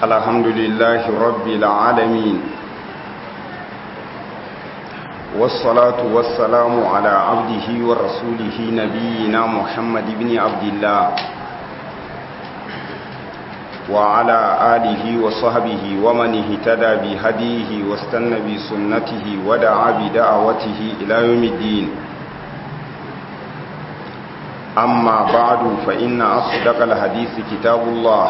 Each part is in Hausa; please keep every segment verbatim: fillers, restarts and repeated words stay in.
الحمد لله رب العالمين والصلاة والسلام على عبده ورسوله نبينا محمد بن عبد الله وعلى آله وصحبه ومن اهتدى بهديه واستنى بسنته ودعا بدعوته إلى يوم الدين أما بعد فإن أصدق الحديث كتاب الله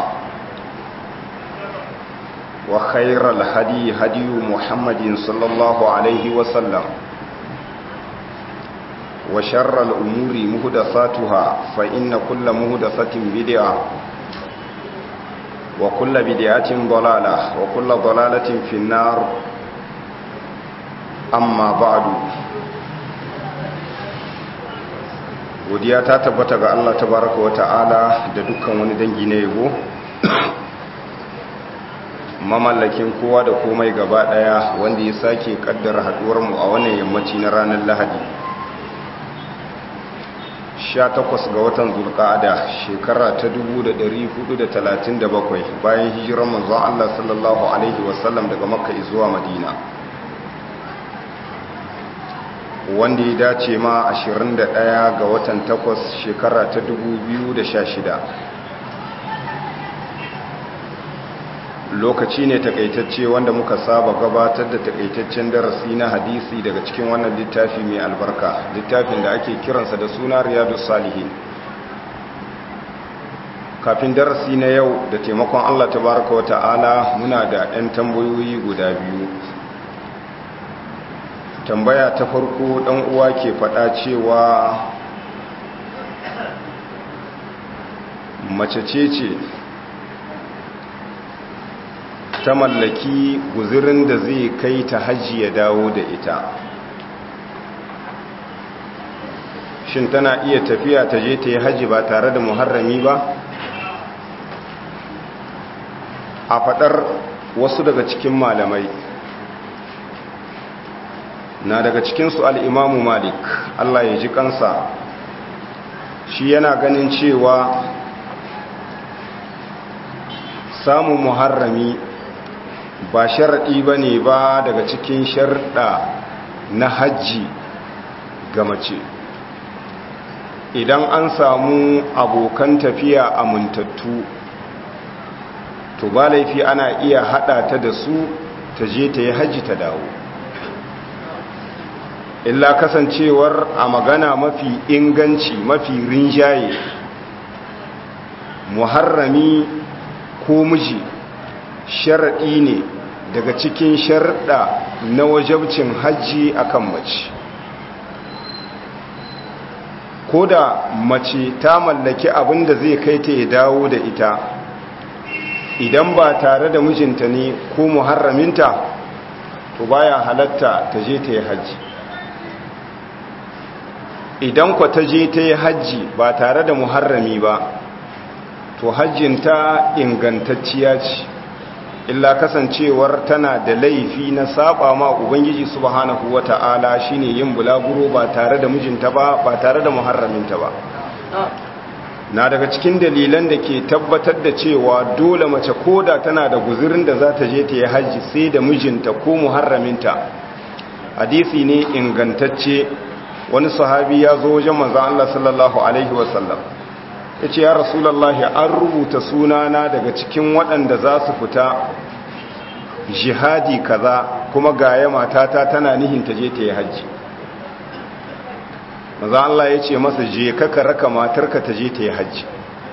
وخير الهدي هدي محمد صلى الله عليه وسلم وشر الأمور مهدساتها فإن كل مهدسة بدعة وكل بدعة ضلالة وكل ضلالة في النار أما بعد godiya ta tabbata ga Allah tabaraka wa ta'ala da dukkan wani dangi na yabo mamallakin kowa da komai gaba daya wanda ya sake kaddara haduwar mu a wannan yammaci na ranar Lahadi sha takwas ga watan Zulqa'ada shekara ta dubu da ɗari hudu da talatin da bakwai bayan hijirar manzon Allah sallallahu alaihi wasallam daga Makka zuwa Madina wanda ya dace ma ashirin da ɗaya ga watan takwas shekara ta dubu biyu da sha shida. Lokaci ne takaitacce wanda muka saba gabatar da takaitaccen darasi na hadisi daga cikin wannan littafi mai albarka, littafin da ake kiransa da suna Riyadus Salihin. Kafin darasi na yau da taimakon Allah tabaraka wa ta'ala muna da 'yan tambayoyi guda biyu. Tambaya ta farko ɗan uwa ke faɗa cewa mace ce ce ta mallaki guzirin da zai kai ta hajji ya dawo da ita, shin tana iya tafiya ta je ta yi hajji ba tare da muharrami ba? A faɗar wasu daga cikin malamai na daga cikinsu al'imamu Malik, Allah ya ji kansa, shi yana ganin cewa samun muharrami ba sharaɗi ba ne ba daga cikin sharɗa na hajji ga mace. Idan an samu abokan tafiya amintattu, to ba laifi ana iya haɗa ta da su ta je ta yi hajji ta dawo. Illa kasancewar a magana mafi inganci mafi rinjaye, muharrami ko miji sharaɗi ne daga cikin sharɗa na wajabcin hajji akan mace. Ko da mace ta mallaki abin da zai kai ta ya dawo da ita, idan ba tare da mijinta ne ko muharraminta, to baya halatta ta je ta yi hajji. Idan kwa ta je ta yi hajji ba tare da muharrami ba, to hajjinta ingantacciya ce, illa kasancewar tana da laifi na saba ma Ubangiji subhanahu wata'ala shine yin bulaguro ba tare da mijinta ba, ba tare da muharraminta ba. Na daga cikin dalilan da ke tabbatar da cewa dole mace koda tana da guzurin da za ta je ta yi hajji sai da mijinta ko muharraminta, hadisi ne ingantacce. Wani sahabi ya zo wajen manzon Allah sallallahu alaihi wasallam, ya ce ya Rasulullahi, an rubuta sunana daga cikin waɗanda za su fita jihadi kaza, kuma gaya matata tana nihin ta je ta yi hajji. Manzon Allah ya ce masa, je ka ka raka matarka ta je ta yi hajji.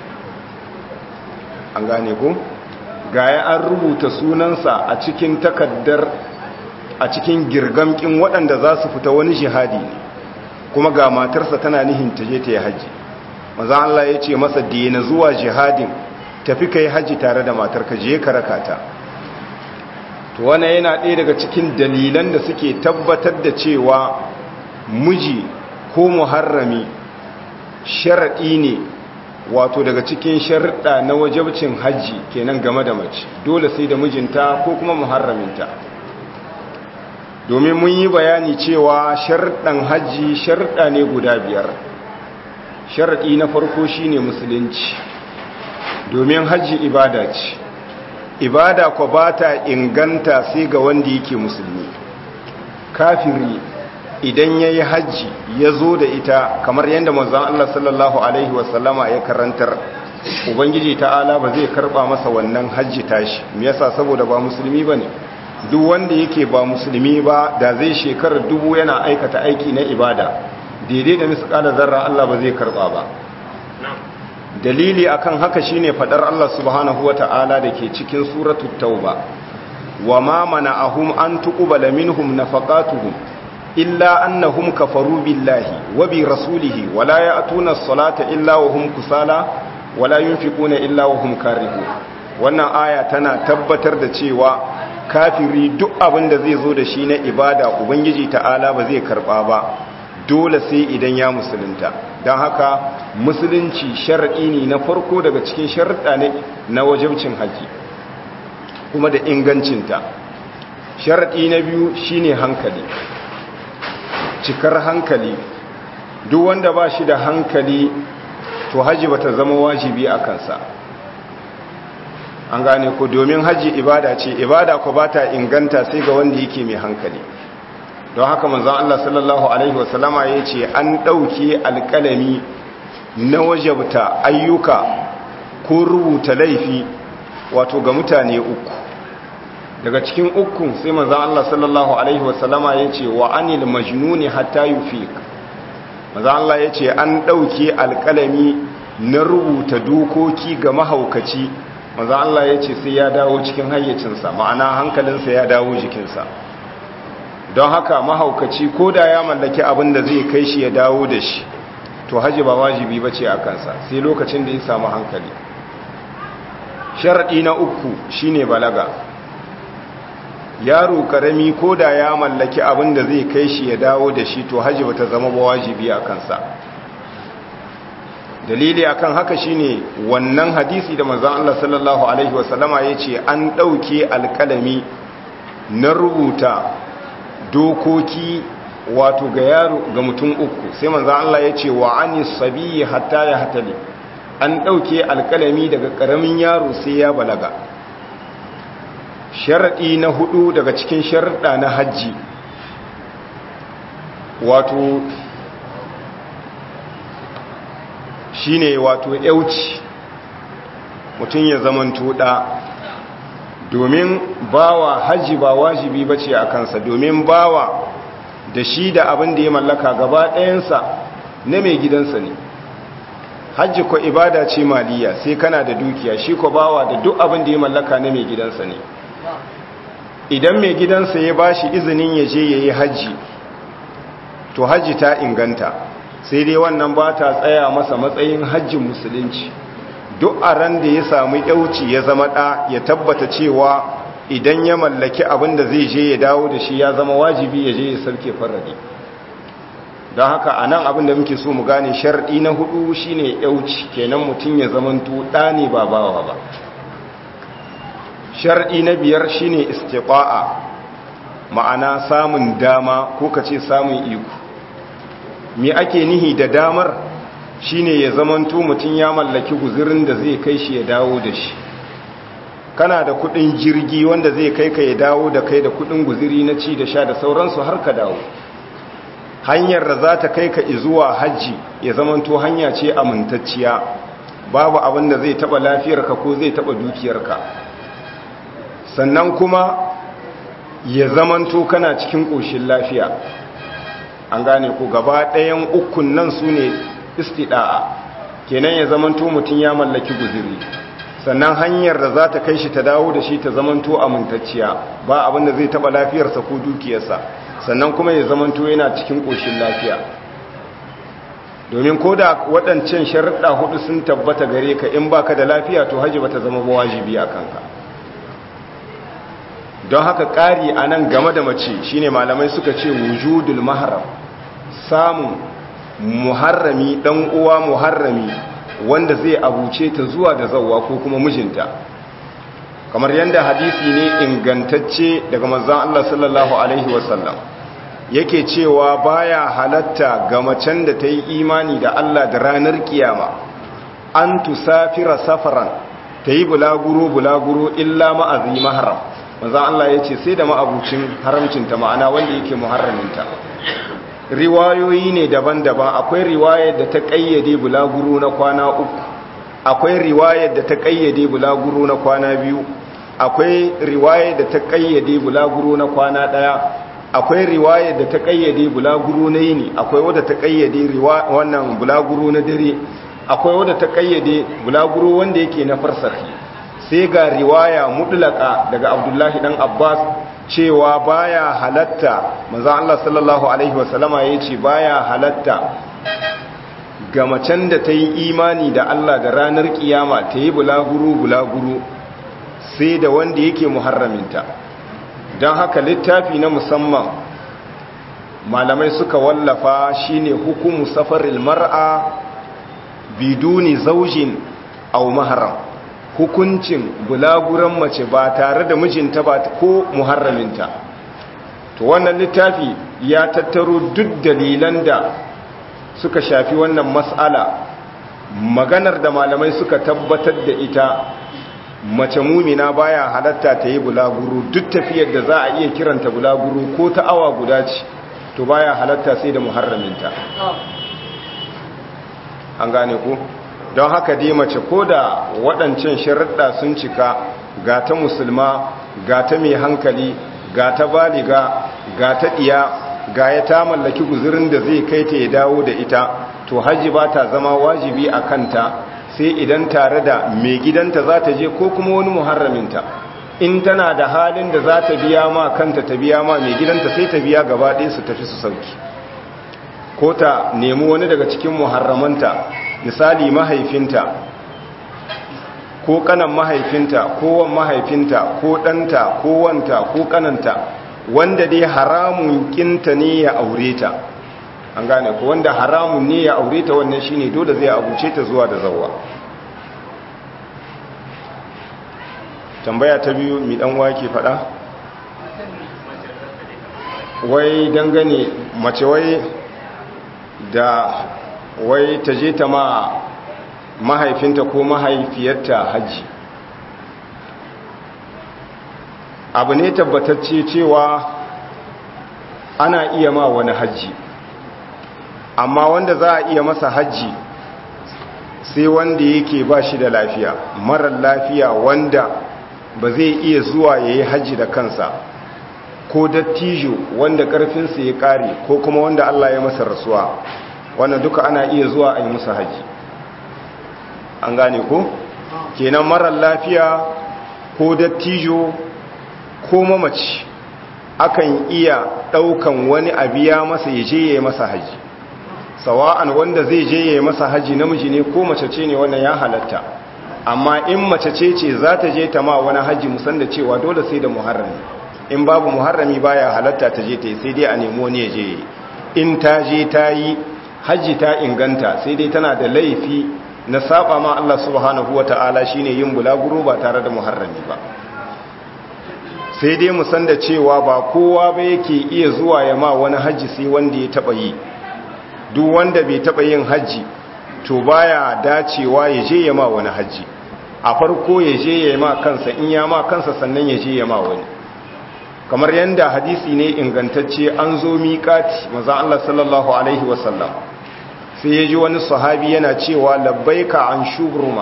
An gane ku? Gaya an rubuta sunansa a cikin takaddar, a cikin girgamkin waɗanda za su fita wani jihadi ne, kuma ga matarsa tana nihin ta je ta yi hajji. Maza Allah ya ce masa, daina zuwa jihadin, tafi ka yi hajji tare da matarka, je ka raka ta. To wane yana ɗaya daga cikin dalilan da suke tabbatar da cewa miji ko muharrami sharaɗi ne, wato daga cikin sharaɗa na wajabcin hajji kenan game da mace, dole sai da mijinta ko kuma muharraminta. Domin mun yi bayani cewa sharɗan hajji sharɗa ne guda biyar. Sharaɗi na farko shine musulunci, domin hajji ibada ce, ibada ko ba ta inganta sai ga wanda yake musulmi. Kafiri idan ya yi hajji ya zo da ita kamar yadda manzon Allah sallallahu alaihi wasallama ya karantar, ubangiji ta'ala ba zai karba masa wannan hajji tashi. Me yasa? saboda ba musulmi bane. Duk wanda yake ba musulmi ba da zai shekarar dubu yana aikata aiki na ibada daidai da misqala zarra, Allah ba zai karba ba. Dalili akan haka shine fadar Allah subhanahu wata'ala dake cikin suratul tauba, wama mana'ahum an tuqbala minhum nafaqatuhum illa annahum kafaru billahi wa bi rasulihi wala ya'tuna as-salata illa wa hum kusala wala yunfiquna illa wa hum karihun. Wannan aya tana tabbatar da cewa kafiri duk abin da zai zo da shi na ibada ubangiji ta'ala ba zai karba ba, dole sai idan ya musulunta. Don haka musulunci shar'i ne na farko daga cikin sharuɗa ne na wajibcin haji kuma da ingancinta. Shar'i na biyu shine hankali, cikar hankali. Duk wanda ba shi da hankali to haji bata zama wajibi a kansa. An gane ko, domin haji ibada ce, ibada ko ba ta inganta sai ga wanda yake mai hankali. Don haka manzon Allah sallallahu alaihi wasallama ya ce an ɗauke alƙalami na wajabta ayyuka ko rubuta laifi wato ga mutane uku. Daga cikin uku sai manzon Allah sallallahu alaihi wasallama ya ce wa anil majnuni hatta yufiq. Manzon Allah ya ce an ɗauke alƙalami na rubuta dokoki ga mahaukaci. Manzon Allah ya ce sai ya dawo cikin hayyacinsa, ma'ana hankalinsa ya dawo jikinsa. Don haka mahaukaci ko da ya mallaki abin da zai kai shi ya dawo da shi, to haji ba wajibi ba ce a kansa sai lokacin da ya samu hankali. Sharaɗi na uku shine balaga. Yaro karami ko da ya mallaki abin da zai kai shi ya dawo da shi, to haji ba ta zama ba wajibi a kansa. Dalili akan haka shine wannan hadisi da manzon Allah sallallahu alaihi wasallama yace an ɗauke alƙalami na rubuta dokoki wato ga yaro ga mutum uku. Sai manzo Allah ya ce wa anis sabiyyi hatta ya hatali, an dauke alkalami daga karamin yaro sai ya balaga. Sharadi na hudu daga cikin sharuɗa na haji wato shine wato yauci, mutum ya zamanto da. Domin bawa haji ba wajibi bace a kansa, domin bawa da shi da abin da ya mallaka gaba ɗayansa na mai gidansa ne. Haji ko ibada ce maliya, sai kana da dukiya, shi ko bawa da duk abin da ya mallaka na mai gidansa ne. Idan mai gidansa ya bashi izinin ya je yayi haji, to haji ta inganta, sai dai wannan ba ta tsaya masa matsayin hajjin musulunci. Duk a ran da ya samu yauci ya zama ɗa, ya tabbata cewa idan ya mallaki abin da zai je ya dawo da shi ya zama wajibi ya je ya sarke faradi. Don haka a nan abin da muke so mu gane, sharɗi na hudu shine yauci, kenan mutum ya zamanto ɗa ne ba bawa ba. Sharɗi na biyar shine istiqa'a, ma'ana samun dama ko kace samun iko. Me ake nihi da damar? Shine ya zamanto mutum ya mallaki guzurin da zai kai shi ya dawo da shi. Kana da kudin jirgi wanda zai kai ka ya dawo da kai da kudin guziri na ci da sha da sauransu har ka dawo. Hanyar da za ta kai ka zuwa hajji ya zamanto hanya ce amintacciya, babu abin da zai taba lafiyarka ko zai taba dukiyarka. Sannan kuma ya zamanto kana cikin ƙoshin lafiya. An gane ko, gaba ɗayan ukun nan su ne istida'a, kenan ya zamanto mutum ya mallaki guziri, sannan hanyar da za ta kai shi ta dawo da shi ta zamanto amintacciya, ba abin da zai taba lafiyarsa ko dukiyarsa, sannan kuma ya zamanto yana cikin ƙoshin lafiya. Domin ko da waɗancan sharuɗa hudu sun tabbata gare ka, in baka da lafiya to haji bata zama wajibi a kanka. Don haka ƙari a nan game da mace shine malamai suka ce wujudul mahram, samun muharrami, dan uwa muharrami wanda zai abuce ta zuwa da zawwa ko kuma mijinta. Kamar yanda hadisi ne ingantacce daga manzon Allah sallallahu alaihi wasallam yake cewa baya halatta ga macen da ta yi imani da Allah da ranar kiyama an tusafira safaran, ta ta yi bulaguro bulaguro illa ma'azi maharam manzan Allah ya ce sai da ma'abucin haramcinta ma'ana wanda yake muharraminta. Riwayoyi ne daban-daban, akwai riwayar da ta ƙayyade bulaguro na kwana uku, akwai riwayar da ta ƙayyade bulaguro na kwana biyu, akwai riwayar da ta ƙayyade bulaguro na kwana ɗaya, akwai riwayar da ta ƙayyade bulaguro na yini, akwai wadda ta ƙayyade wannan bulaguro na dare, akwai wadda ta ƙayyade bulaguro wanda yake na farsahi. Sai ga riwaya mutlaka daga Abdullahi dan Abbas cewa baya halatta, manzo Allah sallallahu alaihi wasallama yace baya halatta ga macen da ta yi imani da Allah da ranar kiyama ta yi bulaguro bulaguro sai da wanda yake muharraminta. Don haka littafi na musamman malamai suka wallafa shine hukumu safaril mar'a biduni zaujin aw mahram, hukuncin bulaguran mace ba tare da mijinta ba ko muharraminta. To wannan littafi ya tattaro duk dalilan da suka shafi wannan mas'ala, maganar da malamai suka tabbatar da ita, mace mumina baya halatta ta yi bulaguro, duk tafiyar da za a iya kiranta bulaguro ko ta awa guda ce to baya halatta sai da muharraminta. An gane ku? Don haka dai mace ko da waɗancan sharuɗa sun cika, ga ta musulma, ga ta mai hankali, ga ta baliga, ga ta ɗiya, ga ya ta mallaki guzurin da zai kai ta ya dawo da ita, to hajji ba ta zama wajibi a kanta sai idan tare da mai gidanta za ta je ko kuma wani muharraminta. In tana da halin da za ta biya ma kanta ta biya ma mai gidanta sai ta biya gaba ɗaya su tafi su sauki, ko ta nemi wani daga cikin muharramanta, misali mahaifinta ko kanan mahaifinta ko wan mahaifinta ko ɗanta ko wanta ko kananta, wanda dai haramun kinta ne ya aure ta. An gane ko wanda haramun ne ya aure ta, wannan shine dole zai abuce ta zuwa da zawwa. Tambaya ta biyu mi dan wake fada, wai dangane mace wai da wai ta je ta ma mahaifinta ko mahaifiyarta haji. Abu ne tabbatacce cewa ana iya ma wani haji, amma wanda za a iya masa haji sai wanda yake ba shi da lafiya, marar lafiya wanda ba zai iya zuwa ya yi haji da kansa, ko dattijo wanda ƙarfinsa ya ƙare, ko kuma wanda Allah ya masa rasuwa, wannan duka ana iya zuwa a yi musu haji. An gane ko? Kenan marar lafiya ko dattijo ko mamaci akan iya ɗaukan wani abiya masa ya je ya yi masa haji, sawa'an wanda zai je ya yi masa haji namiji ne ko mace ce ne, wannan ya halatta. Amma in mace ce ce za ta je ta ma wani haji, musan da cewa dole sai da muharrami. In babu muharrami baya halatta ta je ta yi, sai dai a nemo wani ya je. In ta je ta yi hajji ta inganta, sai dai tana da laifi na saba ma Allah subhanahu wata'ala shine yin bulaguro ba tare da muharrami ba. Sai dai mu san da cewa ba kowa ba yake iya zuwa ya ma wani hajji sai wanda ya taba yi. Duk wanda bai taba yin hajji to baya dacewa ya je ya ma wani hajji. A farko ya je ya ma kansa, in ya ma kansa sannan ya je ya ma wani. Kamar yanda hadisi ne ingantacce, an zo miƙati manzon Allah sallallahu alaihi wasallam sai ya ji wani sahabi yana cewa labbaika an shubruma.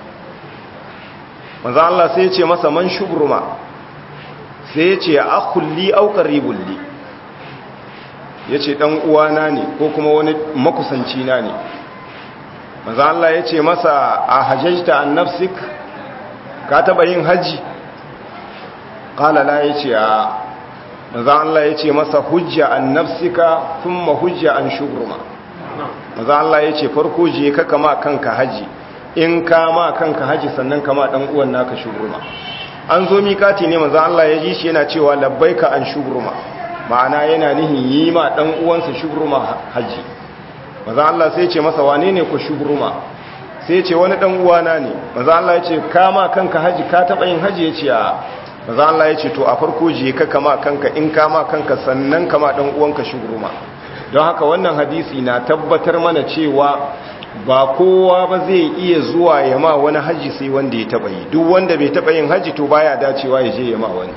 Manzon Allah sai ya ce masa man shubruma, sai ya ce akhul li aw qaribul li, yace dan uwana ne ko kuma wani makusanci na ne. Manzon Allah ya ce masa a hajjta an nafsik, ka taba yin haji? Qala la, yace a. Manzon Allah ya ce masa hujja an nafsika thumma hujja an shubruma. Manzon Allah ya ce farko je ka kama kanka haji, in ka ma kanka haji sannan kama dan uwan naka shubruma. An zo mikati ne manzon Allah ya ji shi yana cewa labbaika an shubruma, ma'ana yana nihin yi ma dan uwansa shubruma haji. Manzon Allah sai ya ce masa wane ne ku shubruma? Sai ya ce wani dan uwana ne. Manzon Allah ya ce kama kanka haji, ka taba yin haji? Ya ce a. Manzon Allah ya ce to a farko je ka kama kanka, in kama kanka sannan kama dan uwanka shubruma. Don haka wannan hadisi na tabbatar mana cewa ba kowa ba zai iya zuwa ya ma wani haji sai wanda ya taba yi, duk wanda bai taba yin haji to baya dacewa ya je ya ma wani.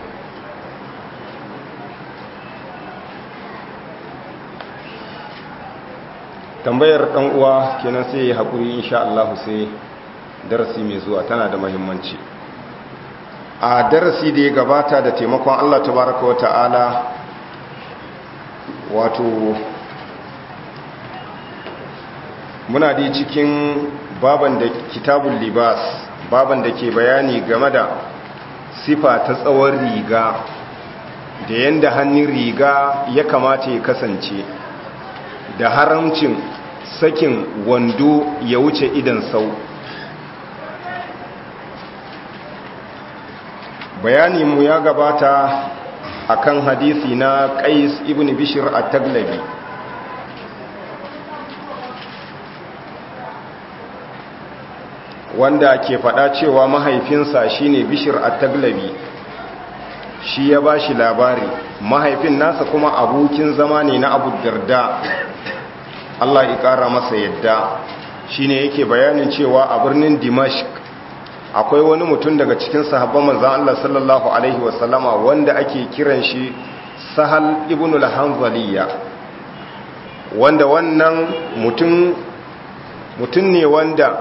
Tambayar dan uwa kenan sai ya hakuri insha Allah sai darasi mai zuwa, tana da muhimmanci. A darasi da ya gabata da taimakon Allah tabaraka wa ta'ala, wato muna da cikin baban da kitabul libas, baban da ke bayani game da sifa ta tsawon riga da yanda hannun riga ya kamata ya kasance, da haramcin sakin wando ya wuce idan sau. Bayani mu ya gabata akan hadisi na Qais ibn Bishr at-Taglabi, wanda ke faɗa cewa mahaifinsa shine Bishr at-Taglabi, shi ya bashi labari. Mahaifin nasa kuma abokin zama ne na Abu Darda, Allah ya ƙara masa yadda. Shine yake bayanin cewa a birnin Dimashq akwai wani mutum daga cikin sahabban manzan Allah sallallahu Alaihi wasallama wanda ake kiran shi Sahal ibn al-Hanzaliya, wanda wannan mutum mutum ne wanda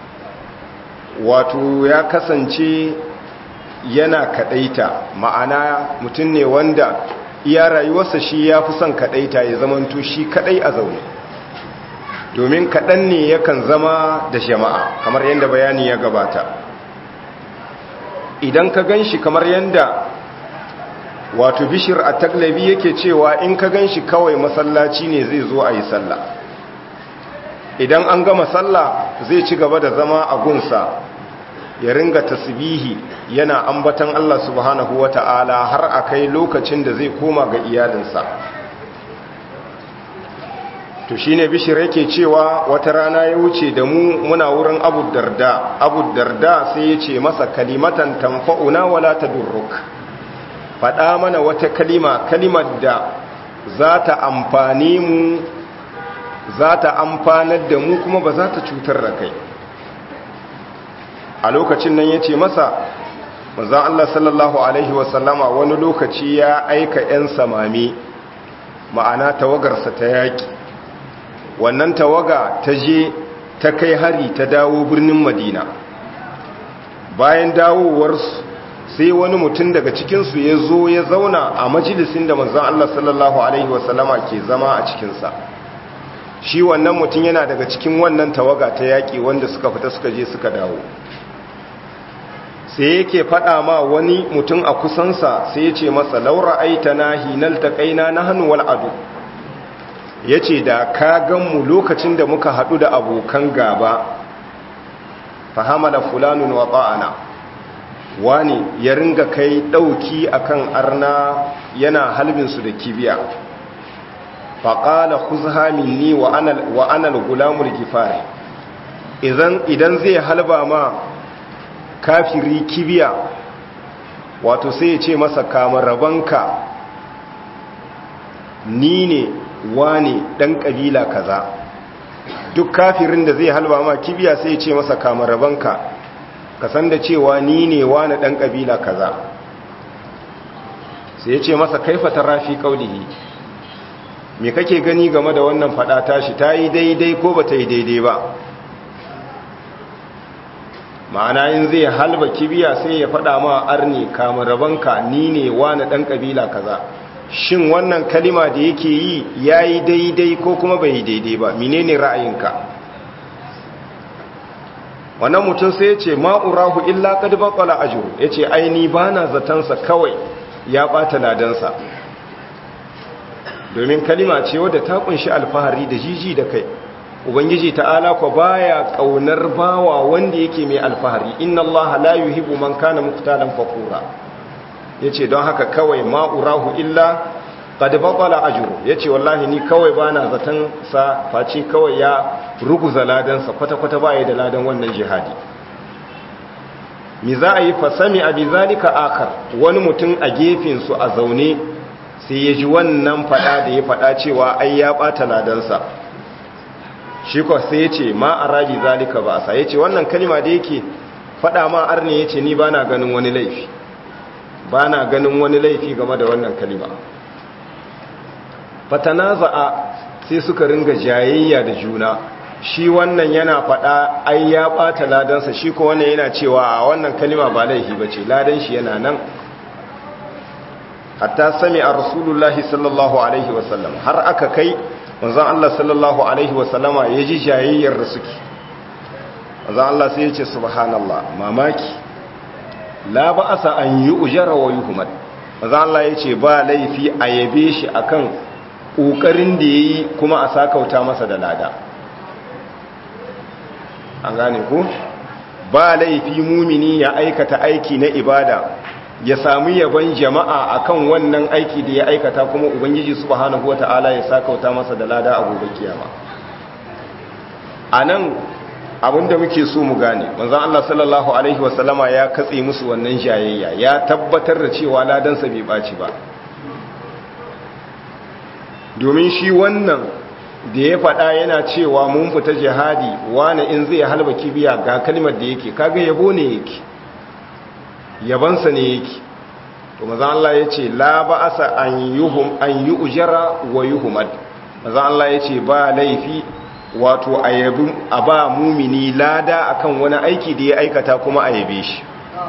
wato ya kasance yana kadaita, ma'ana mutum ne wanda iya rayuwarsa shi ya fi son kadaita, ya zamanto shi kadai a zaune, domin kadan ne yakan zama da jama'a kamar yadda bayani ya gabata. Idan ka gan shi kamar yadda wato Bishir at-Taglabi yake cewa, in ka gan shi kawai masallaci ne zai zo a yi sallah, idan an gama sallah zai ci gaba da zama a gunsa ya ringa tasbihi yana ambatan Allah subhanahu wata'ala har a kai lokacin da zai koma ga iyalinsa. To shine Bishir yake cewa wata rana ya wuce da mu muna wurin Abu Darda. Abu Darda sai ya ce masa, kalimatan tanfa'una wala tadurruk, faɗa mana wata kalima, kalimar da za ta amfani mu, za ta amfanar da mu kuma ba za ta cutar da kai. A lokacin nan ya ce masa, manzon Allah sallallahu alaihi wasallama wani lokaci ya aika 'yan samami, ma'ana tawagarsa ta yaƙi. Wannan tawaga ta je ta kai hari ta dawo birnin Madina. Bayan dawowarsu sai wani mutum daga cikinsu ya zo ya zauna a majalisin da manzon Allah sallallahu Alaihi wasallama ke zama a cikinsa. Shi wannan mutum yana daga cikin wannan tawaga ta yaƙi wanda suka fita suka je suka dawo. Sai yake faɗa ma wani mutum a kusansa, sai ya ce masa, laura aita na hinal ta ƙaina na hannu wal'adu. Ya ce, da ka ganmu lokacin da muka haɗu da abokan gaba, fahamala fulanun wa ba'ana, wani ya ringa kai ɗauki akan arna yana halbinsu da kibiya. Faƙala kuzha minni wa anal gulamul gifari, idan zai halba ma kafiri kibiya, wato sai ya ce masa, kama rabanka, ni ne wane dan kabila kaza. Duk kafirin da zai halba ma kibiya sai ya ce masa, kama rabanka, ka san da cewa ni ne wane dan kabila kaza. Sai ya ce masa, kaifa tarafi qaulihi, me kake gani game da wannan fada tashi, ta yi daidai ko ba ta yi daidai ba? Ma'ana in zai halba kibiya sai ya fada ma arni, kama rabanka, ni ne wane dan kabila kaza. Shin wannan kalima da yake yi ya yi daidai ko kuma bai yi daidai ba? Menene ra'ayinka? Wannan mutum sai ya ce, ma'urahu illa qad baqala ajru, ya ce aini ba na zatansa, kawai ya ɓata ladansa. Domin kalima ce wadda ta kunshi alfahari da jiji da kai. Ubangiji ta'ala ko baya kaunar bawa wanda yake mai alfahari, inna Allah la yuhibbu man kana muqtalan fakura. Yace don haka kawai ma'urahu illa qad batala ajru, yace wallahi ni kawai bana zatan sa face kawai ya ruguza ladan sa kwata kwata baya da ladan wannan jihadi. Mi za a yi fasami abi zalika akar, wani mutum a gefen su a zaune sai ya ji wannan fada da ya fada cewa ai ya bata ladan sa. shi ko sai yace ma arabi zalika ba sa yace wannan kalima da yake fada ma arne yace ni bana ganin wani laifi bana ganin wani laifi game da wannan kalima fatanaza'a sai suka ringa jayayya da juna shi wannan yana fada ai ya bata ladansa shi ko wannan yana cewa a wannan kalima ba laifi bace ladan shi yana nan hatta sami a rasulullahi sallallahu alaihi wasallam har aka kai manzon Allah sallallahu alaihi wasallama ya ji jayayyar da suke manzon Allah sai ya ce subhanallah mamaki la ba'asa an yi ujara wa yuhmad manzon Allah ya ce ba laifi a yabe shi akan kokarin da yayi kuma a sakauta masa da lada an gane ku ba laifi mumini ya aikata aiki na ibada ya sami yaban jama'a akan wannan aiki da ya aikata kuma ubangiji subhanahu wata'ala ya sakauta masa da lada a gobe kiyama anan abinda muke so mu gane manzon Allah sallallahu alaihi wasallama ya katse musu wannan jayayya ya tabbatar da cewa ladan sa bai baci ba domin shi wannan da ya faɗa yana cewa mun fita jihadi wani in zai halba kibiya ga kalmar da yake kaga yabo ne yake yabansa ne yake to maza Allah ya ce la ba'asa an yuhum an yi ujara wa yuhumad maza Allah ya ce ba laifi wato ayabi a ba mumini lada akan wani aiki da ya aikata kuma a yabe shi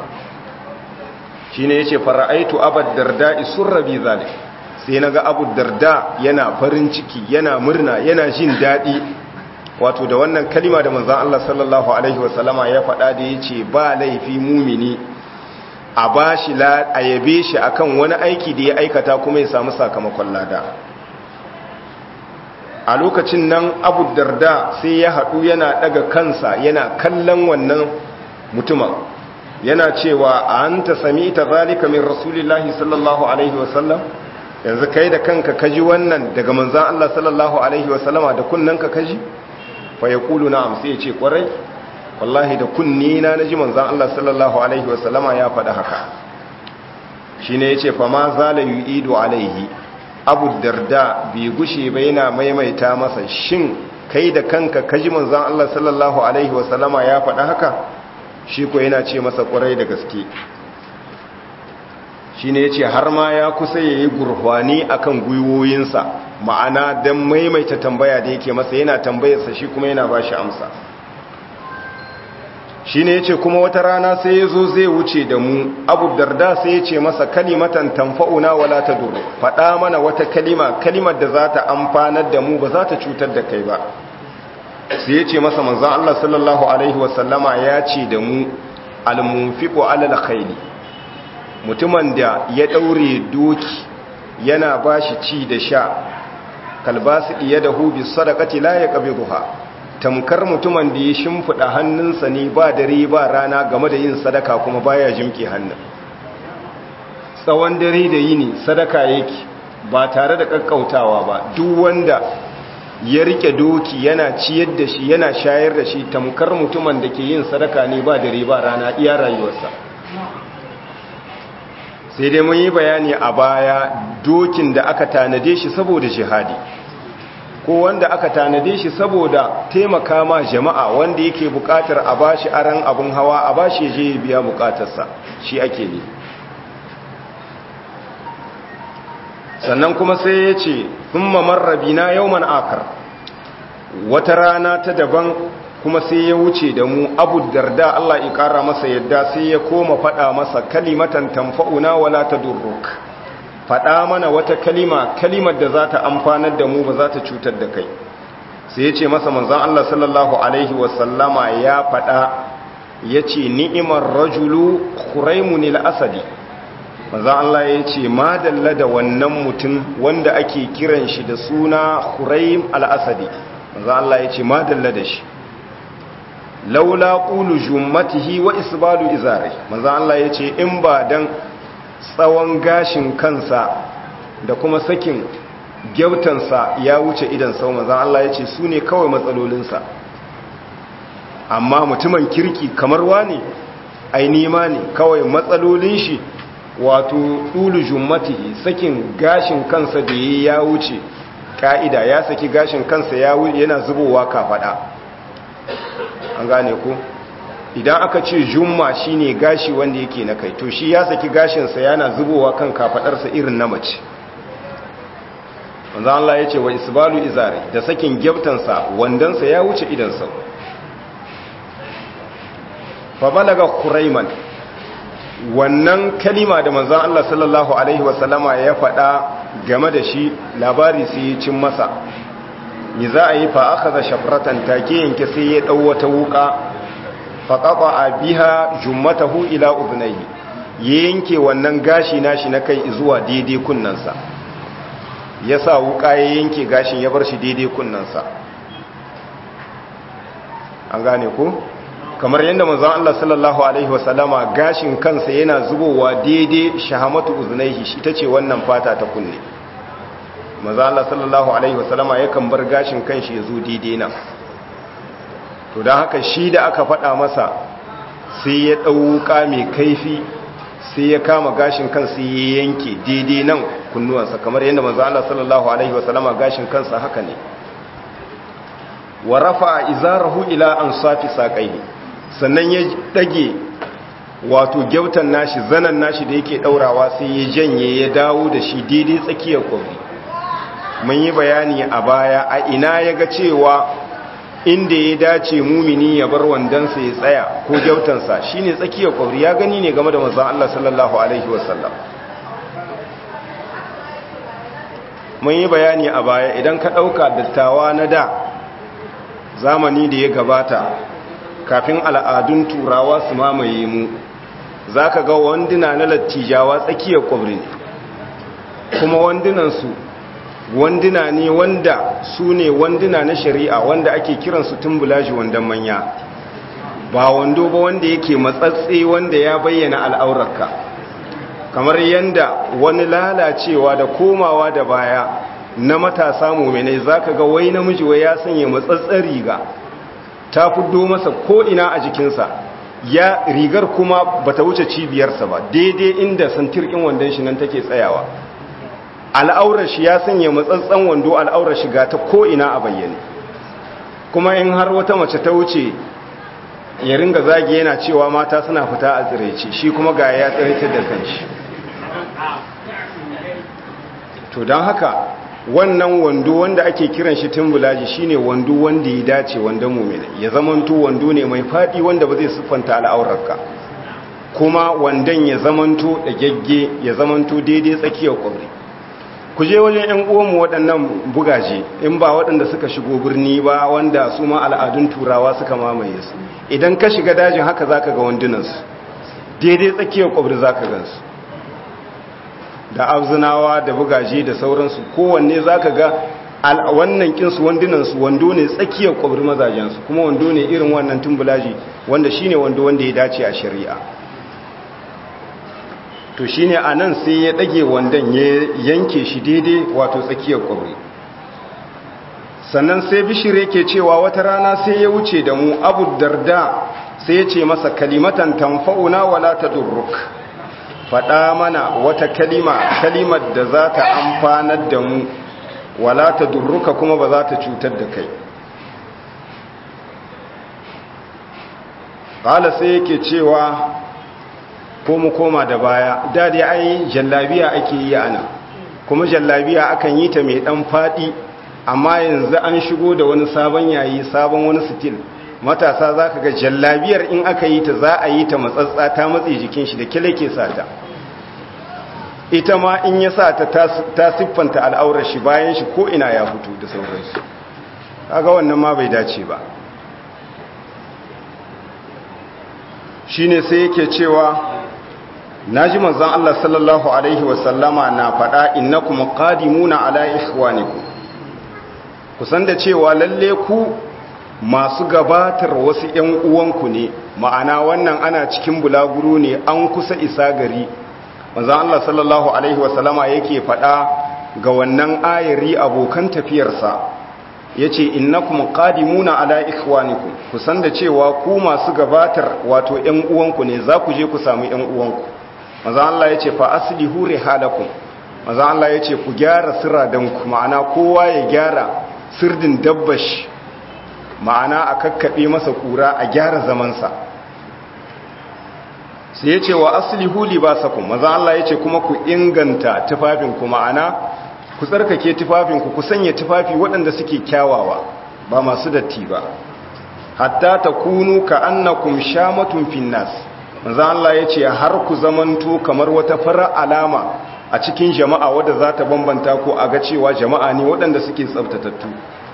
shine yace fara'aitu abad darda isurra bi zalik sai naga abu darda yana farin ciki yana murna yana jin dadi wato da wannan kalima da manzon Allah sallallahu alaihi wasallama ya faɗa da yace ba laifi mumini a ba shi a yabe shi akan wani aiki da ya aikata kuma ya samu sakamakon lada a lokacin nan abu darda sai ya haɗu yana ɗaga kansa yana kallon wannan mutumin yana cewa a an ta sami ta zalika min rasulillahi sallallahu alaihi wasallam yanzu kai da kanka kaji wannan daga manzan Allah sallallahu alaihi wasallama da kunnanka kaji fa ya kulu na amsa ya ce kwarai wallahi da kunni na naji manzan Allah sallallahu alaihi wasallama ya faɗa haka shi ne ya ce fa ma zala yu'idu alaihi abu darda bai gushe ba yana maimaita masa shin kai da kanka kaji manzan Allah sallallahu alaihi wasallama ya faɗa haka shi ko yana ce masa ƙwarai da gaske shi ne ya ce har ma ya kusa ya yi gurfani a kan gwiwoyinsa ma'ana don maimaita tambaya da yake masa yana tambayarsa shi kuma yana ba shi amsa shi ne ya ce kuma wata rana sai ya zo zai wuce da mu abu darda sai ya ce masa kalimatan tamfa'una wala ta duru faɗa mana wata kalima kalimar da za ta amfanar da mu ba za ta cutar da kai ba sai ya ce masa manzan Allah sallallahu alaihi wasallama ya ce da mu almunfiqu alal khayli mutumin da ya daure doki yana bashi ci da sha kalbasu yadahu bis sadaqati la yaqbiduha tamkar mutumin da ya shimfida hannunsa ne ba dare ba rana game da yin sadaka kuma baya jimke hannun tsawon dare da yini sadaka yake ba tare da kakkautawa ba duk wanda ya rike doki yana ciyar da shi yana shayar da shi tamkar mutumin da ke yin sadaka ne ba dare ba rana iya rayuwarsa sai dai mun yi bayani a baya dokin da aka tanade shi saboda jihadi ko wanda aka tanade shi saboda taimaka ma jama'a wanda yake bukatar a bashi aran abun hawa a bashi je ya biya bukatarsa shi ake ne sannan kuma sai ya ce sun mamarra bina yawman akar wata rana ta daban kuma sai ya wuce da mu abu darda Allah ya kara masa yadda sai ya koma faɗa masa kalimatan tamfa'una wala tadurruk faɗa mana wata kalima kalimar da za ta amfanar da mu ba za ta cutar da kai sai ya ce masa manzon Allah sallallahu alaihi wasallama ya faɗa ya ce ni'imar rajulu khuraimun al-asadi manzon Allah ya ce madalla da wannan mutum wanda ake kiran shi da suna khuraim al-asadi manzon Allah ya ce madalla da shi laula qulu jummatihi wa isbalu izari manzo Allah yace in ba dan tsawon gashin kansa da kuma sakin gyautansa ya wuce idan sau manzo Allah yace su ne kawai matsalolinsa amma mutumin kirki kamar wani ai nima ne kawai matsalolin shi wato qulu jummatihi sakin gashin kansa da ya wuce ka'ida ya saki gashin kansa ya yana zubowa kafada an gane ku idan aka ce jumma shine gashi wanda yake na kai to shi ya saki gashinsa yana zubowa kan kafadarsa irin na mace manzo Allah ya ce wa isbalu izari da sakin gyaftansa wandansa ya wuce idansa fa balaga quraiman wannan kalima da manzo Allah sallallahu alaihi wasallama ya faɗa game da shi labari sai ya cin masa ni za a yi fa akhadha shafratan take yanke sai ya dau wata wuka fa qata biha jummatahu ila udhnayhi yanke wannan gashi nashi na kai zuwa daidai kunnansa ya sa wuka ya yanke gashin ya bar shi daidai kunnansa an gane ku kamar yadda manzon Allah sallallahu alaihi wasallama gashin kansa yana zubowa daidai shahamatu uznaihi shi tace wannan fata ta kunne manzon Allah sallallahu alaihi wasallama yakan bar gashin kanshi ya zo daidai nan to dan haka shi da aka faɗa masa sai ya dauka mai kaifi sai ya kama gashin kansa ya yanke daidai nan kunnuwansa kamar yadda manzo Allah sallallahu alaihi wasallama gashin kansa haka ne wa rafa'a izarahu ila ansafi saqaihi sannan ya dage wato gyautan nashi zanan nashi da yake daurawa sai ya janye ya dawo da shi daidai tsakiyar kwabri mun yi bayani a baya a ina yaga cewa inda ya dace mumini ya bar wandansa ya tsaya ko gyautansa shine tsakiyar kwabri ya gani ne game da manzon Allah sallallahu alaihi wasallam mun yi bayani a baya idan ka dauka dattawa na da zamani da ya gabata kafin al'adun turawa su mamaye mu zaka ga wanduna na lattijawa tsakiyar kwabri ne kuma wandunansu wanduna ne wanda su ne wanduna na shari'a wanda ake kiransu tumbulaji wandan manya ba wando ba wanda yake matsatse wanda ya bayyana al'aurarka kamar yanda wani lalacewa da komawa da baya na matasa mu'minai zaka ga wai namiji wai ya sanya matsatsen riga ta fuddo masa ko ina a jikinsa ya rigar kuma bata wuce cibiyarsa ba daidai inda santirkin wandan shi nan take tsayawa al'aurar shi ya sanya matsatsen wando al'aurar shiga ta ko'ina a bayyane kuma in har wata mace ta wuce ya ringa zagi yana cewa mata suna fita a tsiraici shi kuma ga ya tsiraitar da kanshi to don haka wannan wando wanda ake kiran shi timbulaji shine wando wanda ya dace wanda mumina ya zamanto wando ne mai fadi wanda ba zai siffanta al'aurarka kuma wandan ya zamanto da gyagge ya zamanto daidai tsakiyar kwabri ku je wajen 'yan uwanmu waɗannan bugaje in ba waɗanda suka shigo birni ba wanda su ma al'adun turawa suka mamaye su idan ka shiga dajin haka za ka ga wandunansu daidai tsakiyar kwabri za ka gansu da abzinawa da bugaje da sauransu kowanne za ka ga wannan kinsu wandunansu wando ne tsakiyar kwabri mazajensu kuma wando ne irin wannan tumbulaji wanda shi ne wando wanda ya dace a shari'a to shi ne a nan sai ya ɗage wandon ya yanke shi daidai wato tsakiyar kwabri sannan sai bishir yake cewa wata rana sai ya wuce da mu abu darda sai ya ce masa kalimatan tamfa'una wala ta durruk faɗa mana wata kalima kalimar da za ta amfanar da mu wala ta durruka kuma ba za ta cutar da kai ƙala sai yake cewa ko mu koma da baya da dai ai jallabiya ake yi ana kuma jallabiya akan yi ta mai dan fadi amma yanzu an shigo da wani sabon yayi sabon wani stil matasa zaka ga jallabiyar in aka yi ta za a yi ta matsatsa ta matsi jikin shi da kile ke sata ita ma in ya sata ta siffanta al'aurar shi bayan shi ko ina ya fito da sauransu kaga wannan ma bai dace ba shine sai yake cewa naji manzon Allah sallallahu alaihi wasallama na faɗa innakum qadimuna ala ikhwanikum kusan da cewa lalle ku masu gabatar wasu ƴan uwanku ne ma'ana wannan ana cikin bulaguro ne an kusa isa gari manzon Allah sallallahu alaihi wasallama yake faɗa ga wannan ayari abokan tafiyarsa yace innakum qadimuna ala ikhwanikum kusan da cewa ku masu gabatar wato ƴan uwanku ne za ku je ku samu ƴan uwanku manzo Allah yace fa aslihu rihalakum maza Allah ya ce ku gyara siradanku, ma'ana kowa ya gyara sirdin dabbashi, ma'ana a kakkaɓe masa ƙura a gyara zamansa. sai ya ce wa aslihu libasakum, maza Allah ya ce kuma ku inganta tufafinku, ma'ana ku tsarkake tufafinku, ku sanya tufafi waɗanda suke kyawawa ba masu datti ba, hatta takunu ka annakum shamatun finnas. maza Allah ya ce har ku zamanto kamar wata farar alama a cikin jama'a wadda za ta bambanta ko a ga cewa jama'a ne waɗanda suke tsabtatattu.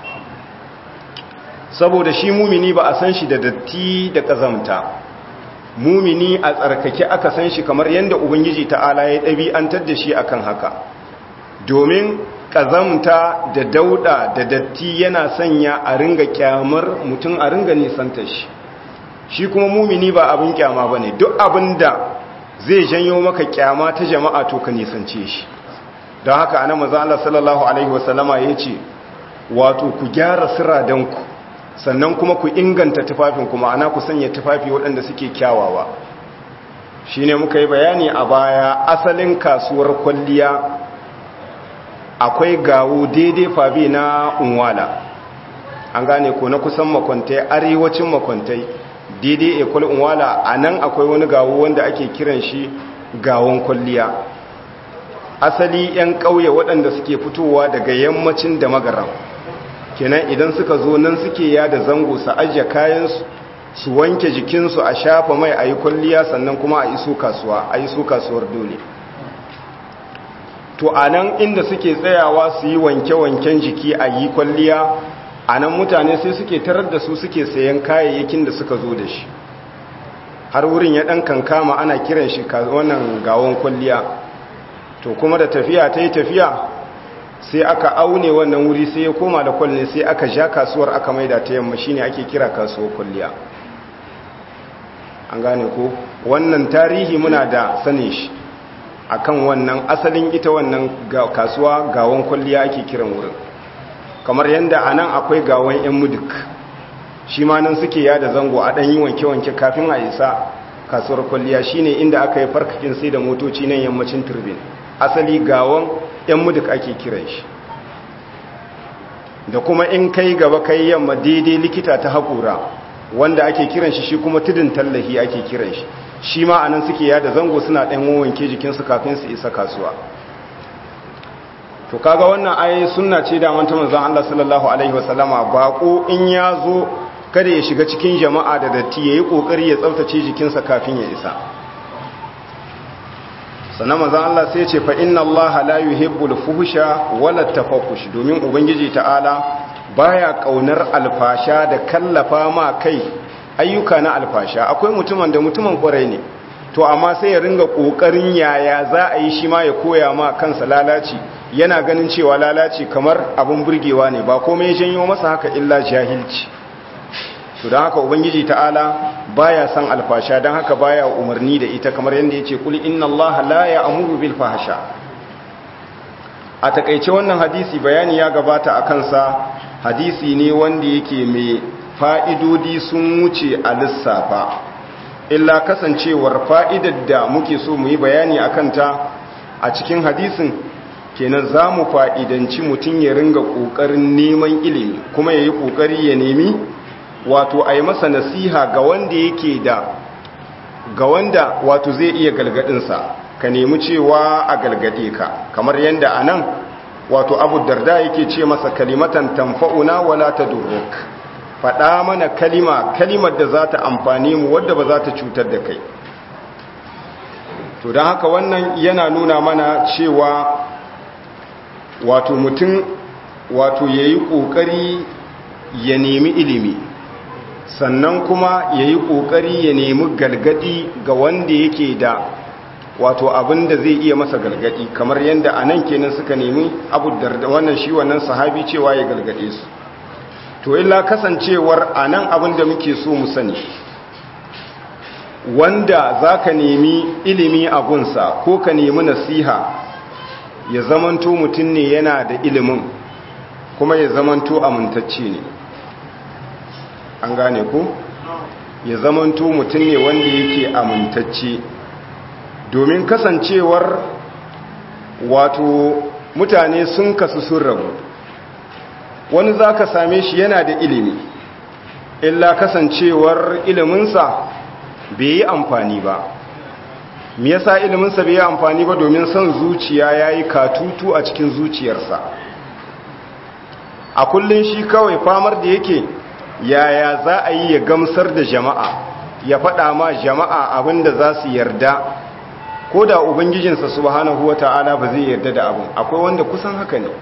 Saboda shi mumini ba a san shi da datti da ƙazamta, mumini a tsarkake aka san shi, kamar yadda Ubangiji ta'ala ya ɗabi'antar da shi akan haka. Domin ƙazamta da dauɗa da datti yana sanya a ringa kyamar mutum, a ringa nisanta shi. Shi kuma mumini ba abin kyama ba ne, duk abin da zai janyo maka kyama ta jama'a to ka nisance shi. Don haka ana maza Allah sallallahu Alaihi wasallama ya ce, wato ku gyara siradanku, sannan kuma ku inganta tufafinku, ma'ana ku sanya tufafi waɗanda suke kyawawa. Shi ne muka yi bayani a baya, asalin kasuwar kwalliya akwai gawo daidai fabe na unwala, an gane ko na kusan makwantai, arewacin makwantai daidai ekol unwala. A nan akwai wani gawo wanda ake kiran shi gawon kwalliya. Asali 'yan ƙauye waɗanda suke fitowa daga yammacin da magaran, kenan idan suka zo nan suke yada zango su ajiye kayansu, su wanke jikinsu, a shafa mai, a yi kwalliya, sannan kuma a iso kasuwa, a iso kasuwar dole. To a nan inda suke tsayawa su yi wanke-wanken jiki, a yi kwalliya, a nan mutane sai suke tarar da su suke sayan kayayyakin da suka zo da shi, har wurin ya ɗan kankama ana kiran shi wannan gawon kwalliya. To kuma da tafiya ta yi tafiya, sai aka aune wannan wuri, sai ya koma da kwalle, sai aka ja kasuwar aka maida ta yamma, shine ake kira kasuwar kwalliya. An gane ko wannan tarihi muna da sane shi akan wannan asalin ita wannan kasuwa gawon kwalliya ake kiran wurin. Kamar yadda a nan akwai gawon 'yan muduk, shi ma nan suke yada zango a ɗan yi wanke-wanke kafin a isa kasuwar kwalliya, shine inda aka yi farkakin sai da motoci nan yammacin turbin. Asali gawon 'yan muduk ake kiran shi. Da kuma in kai gaba kai yamma daidai likita ta haƙura wanda ake kiran shi, shi kuma tudun tallahi ake kiran shi, shi ma anan suke yada zango suna ɗan wanke jikinsu kafin su isa kasuwa. To kaga wannan ayi sunna ce da manta manzon Allah sallallahu alaihi wasallama, bako in ya zo kada ya shiga cikin jama'a da datti, yayi kokari ya tsaftace jikinsa kafin ya isa. Sannan manzon Allah sai ya ce fa inna Allah la yuhibbul fuhsha wala tafakkush, domin ubangiji ta'ala baya kaunar alfasha da kallafa ma kai ayyuka na alfasha. Akwai mutumin da mutumin kwarai ne, to amma sai ya ringa kokarin yaya za a yi shi ma ya koya ma kansa lalaci, yana ganin cewa lalaci kamar abin burgewa ne, ba komai ya janyo masa haka illa jahilci. To don haka ubangiji ta'ala baya san alfasha, don haka baya umarni da ita, kamar yadda ya ce kul inna Allah la ya'muru bil fahsha. A takeice wannan hadisi bayani ya gabata a kansa, hadisi ne wanda yake mai fa'idodi sun wuce a lissafa, illa kasancewar fa'idar da muke so mu yi bayani a kanta a cikin hadisin, kenan za mu fa'idanci mutum ya ringa ƙoƙarin neman ilimi, kuma ya yi ƙoƙari ya nemi wato a yi masa nasiha ga wanda yake da ga wanda wato zai iya galgadinsa, ka nemi cewa a galgade ka, kamar yadda a nan wato abu darda yake ce masa kalimatan tamfa'una wala ta durruk, faɗa mana kalima kalimar da za ta amfani mu wadda ba za ta cutar da kai. To don haka wannan yana nuna mana cewa wato mutum wato ya yi ƙoƙari ya nemi ilimi, sannan kuma ya yi ƙoƙari ya nemi galgadi ga wanda yake da wato abin da zai iya masa galgadi, kamar yadda a nan kenan suka nemi abu da wannan shi wannan sahabi cewa ya galgade su. To illa kasancewar a nan abin da muke so mu sani, wanda za ka nemi ilimi a gunsa ko ka nemi nasiha, ya zamanto mutum ne yana da ilimin, kuma ya zamanto amintacce ne. An gane ku? Ya zamanto mutum ne wanda yake amintacce, domin kasancewar wato mutane sun kasu sun rabu. Wani za ka same shi yana da ilimi, illa kasancewar iliminsa bai yi amfani ba. Me yasa iliminsa bai yi amfani ba? Domin son zuciya ya yi katutu a cikin zuciyarsa. A kullum shi kawai famar da yake yaya za a yi ya gamsar da jama'a, ya faɗa ma jama'a abinda za su yarda, ko da ubangijinsa subhanahu wata'ala ba zai yarda da abin. Akwai wanda kusan haka ne.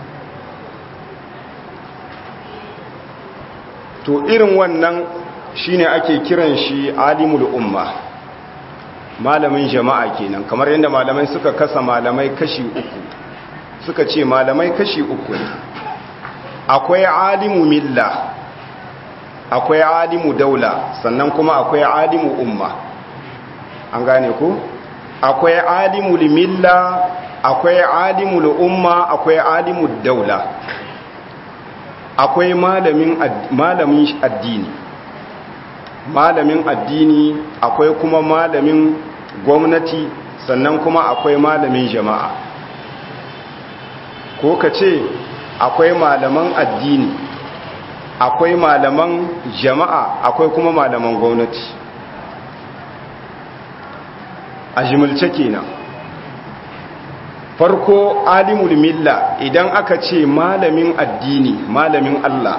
To irin wannan shine ake kiran shi alimul umma, malamin jama'a kenan. Kamar yadda malamai suka kasa malamai kashi uku, suka ce malamai kashi uku ne. Akwai alimu milla, akwai alimu daula, sannan kuma akwai alimu umma. An gane ku? Akwai alimu milla, akwai alimu umma, akwai alimu daula. Akwai malamin malamin addini, malamin addini, akwai kuma malamin gwamnati, sannan kuma akwai malamin jama'a. Ko ka ce akwai malaman addini, akwai malaman jama'a, akwai kuma malaman gwamnati. A jimilce kenan. Farko alimul milla, idan aka ce malamin addini, malamin Allah,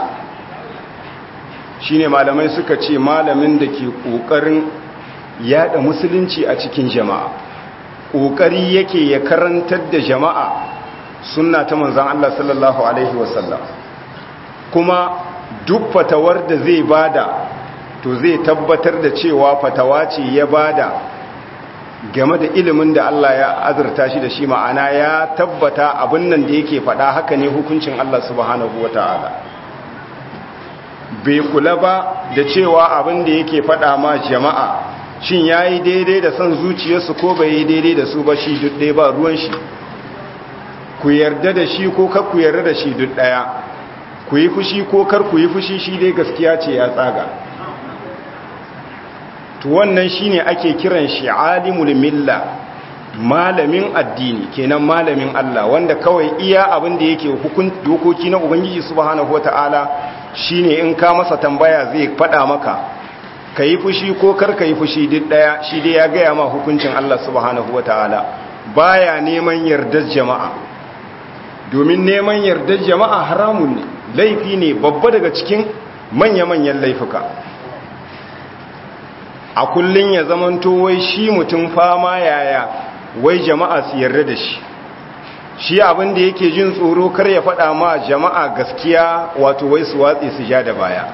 shine malamai suka ce malamin da ke ƙoƙarin yada musulunci a cikin jama'a, ƙoƙari yake ya karantar da jama'a sunna ta manzon Allah sallallahu alaihi wasallam, kuma duk fatawar da zai bada to zai tabbatar da cewa fatawa ce ya bada game da ilimin da Allah ya azurta shi da shi, ma'ana ya tabbata abin nan da yake faɗa haka ne hukuncin Allah subhanahu wata'ala. Bai kula ba da cewa abin da yake faɗa ma jama'a shin yayi daidai da son zuciyarsu ko bai yi daidai da su ba, shi duk ɗaya ba ruwan shi. Ku yarda da shi ko kar ku yarda da shi duk ɗaya, ku yi fushi ko kar ku yi fushi, shi dai gaskiya ce ya tsaga. To wannan shine ake kiran shi alimul milla, malamin addini kenan, malamin Allah, wanda kawai iya abin da yake hukunci dokoki na ubangiji subhanahu wataala shine in ka masa tambaya zai faɗa maka kai fushi ko kar kai fushi duk daya, shi dai ya gaya ma hukuncin Allah subhanahu wataala. Baya neman yardar jama'a, domin neman yardar jama'a haramun ne, laifi ne babba daga cikin manya-manyan laifuka. A kullun ya zamanto wai shi mutum fama yaya wai jama'a su yarda da shi, shi abin da yake jin tsoro kar ya faɗa ma jama'a gaskiya, wato wai su watsi su ja da baya.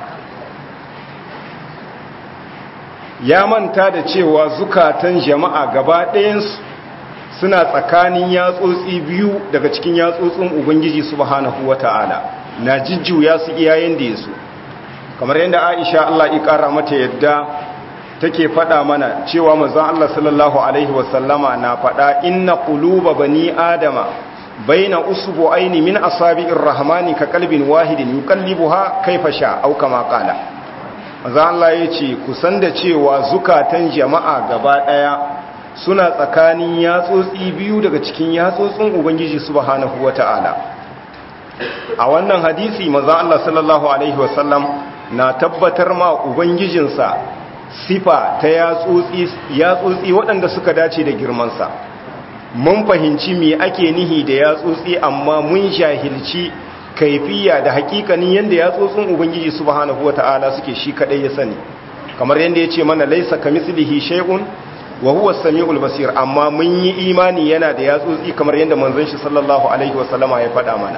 Ya manta da cewa zukatan jama'a gaba ɗayansu suna tsakanin yatsotsi biyu daga cikin yatsotsin Ubangiji subhanahu wata'ala, na jijjuya su iyayen da yaso. Kamar yadda Aisha Allah ya ƙara mata yadda take faɗa mana cewa manzon Allah sallallahu alaihi wasallama na faɗa, inna quluba bani adama baina usbu'aini min asabi'ir rahmani ka qalbin wahidin yuqallibuha kayfa sha aw kama qala. Manzon Allah yace kusan da cewa zukatan jama'a gaba daya suna tsakanin yatsotsi biyu daga cikin yatsotsin Ubangiji subhanahu wata'ala. A wannan hadisi manzon Allah sallallahu alaihi wasallam na tabbatar ma ubangijinsa sifa ta yatsotsi waɗanda suka dace da girmansa. Mun fahimci me ake nihi da yatsotsi, amma mun jahilci kaifiya da hakikanin yadda yatsotsin Ubangiji subhanahu wata'ala suke, shi kadai ya sani. Kamar yadda ya ce mana laisa kamislihi shay'un wa huwa as-sami'ul basir, amma mun yi imani yana da yatsotsi kamar yadda manzon shi sallallahu alaihi wasallama ya faɗa mana.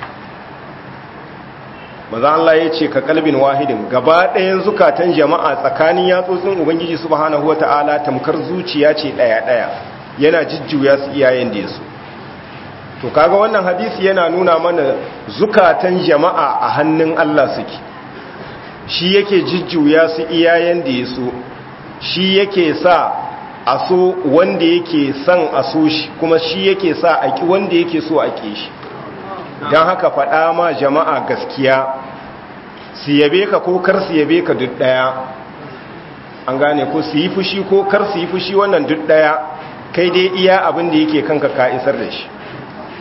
Maza Allah ya ce ka kalbin wahidin, gaba ɗayan zukatan jama'a tsakanin yatsotsin Ubangiji subhanahu wata'ala tamkar zuciya ce ɗaya-ɗaya, yana jijjuya su iyayen da yaso. To kaga wannan hadisi yana nuna mana zukatan jama'a a hannun Allah suke, shi yake jijjuya su iyayen da yaso, shi yake sa a so wanda yake son a so shi, kuma shi yake sa a ki wanda yake so a ki shi. Don haka faɗa ma jama'a gaskiya, su yabe ka ko kar su yabe ka duk ɗaya, an gane ko su yi fushi ko kar su yi fushi wannan duk ɗaya, kai dai iya abin da yake kanka ka isar da shi.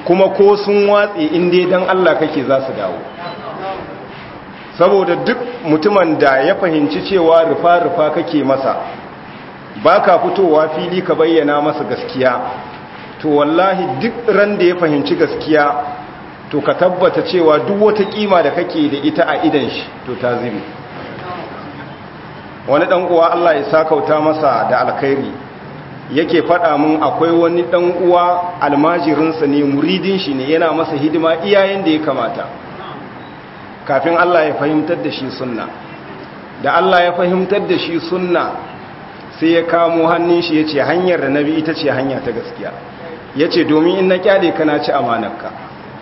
kuma ko sun watse inda dan Allah kake za su dawo. Saboda duk mutumin da ya fahimci cewa rufa-rufa kake masa ba ka fitowa fili ka bayyana masa gaskiya, to wallahi duk ran da ya fahimci gaskiya to ka tabbata cewa duk wata kima da kake da ita a idan shi to ta zube. Wani dan uwa Allah ya sakauta masa da alkhairi yake faɗa mun akwai wani dan uwa almajirinsa ne, muridin shi ne, yana masa hidima iyayen da ya kamata kafin Allah ya fahimtar da shi sunna. Da Allah ya fahimtar da shi sunna sai ya kamo hannun shi ya ce hanyar da nabi ita ce hanya ta gaskiya, ya ce domin in na kyale ka na ci amanarka.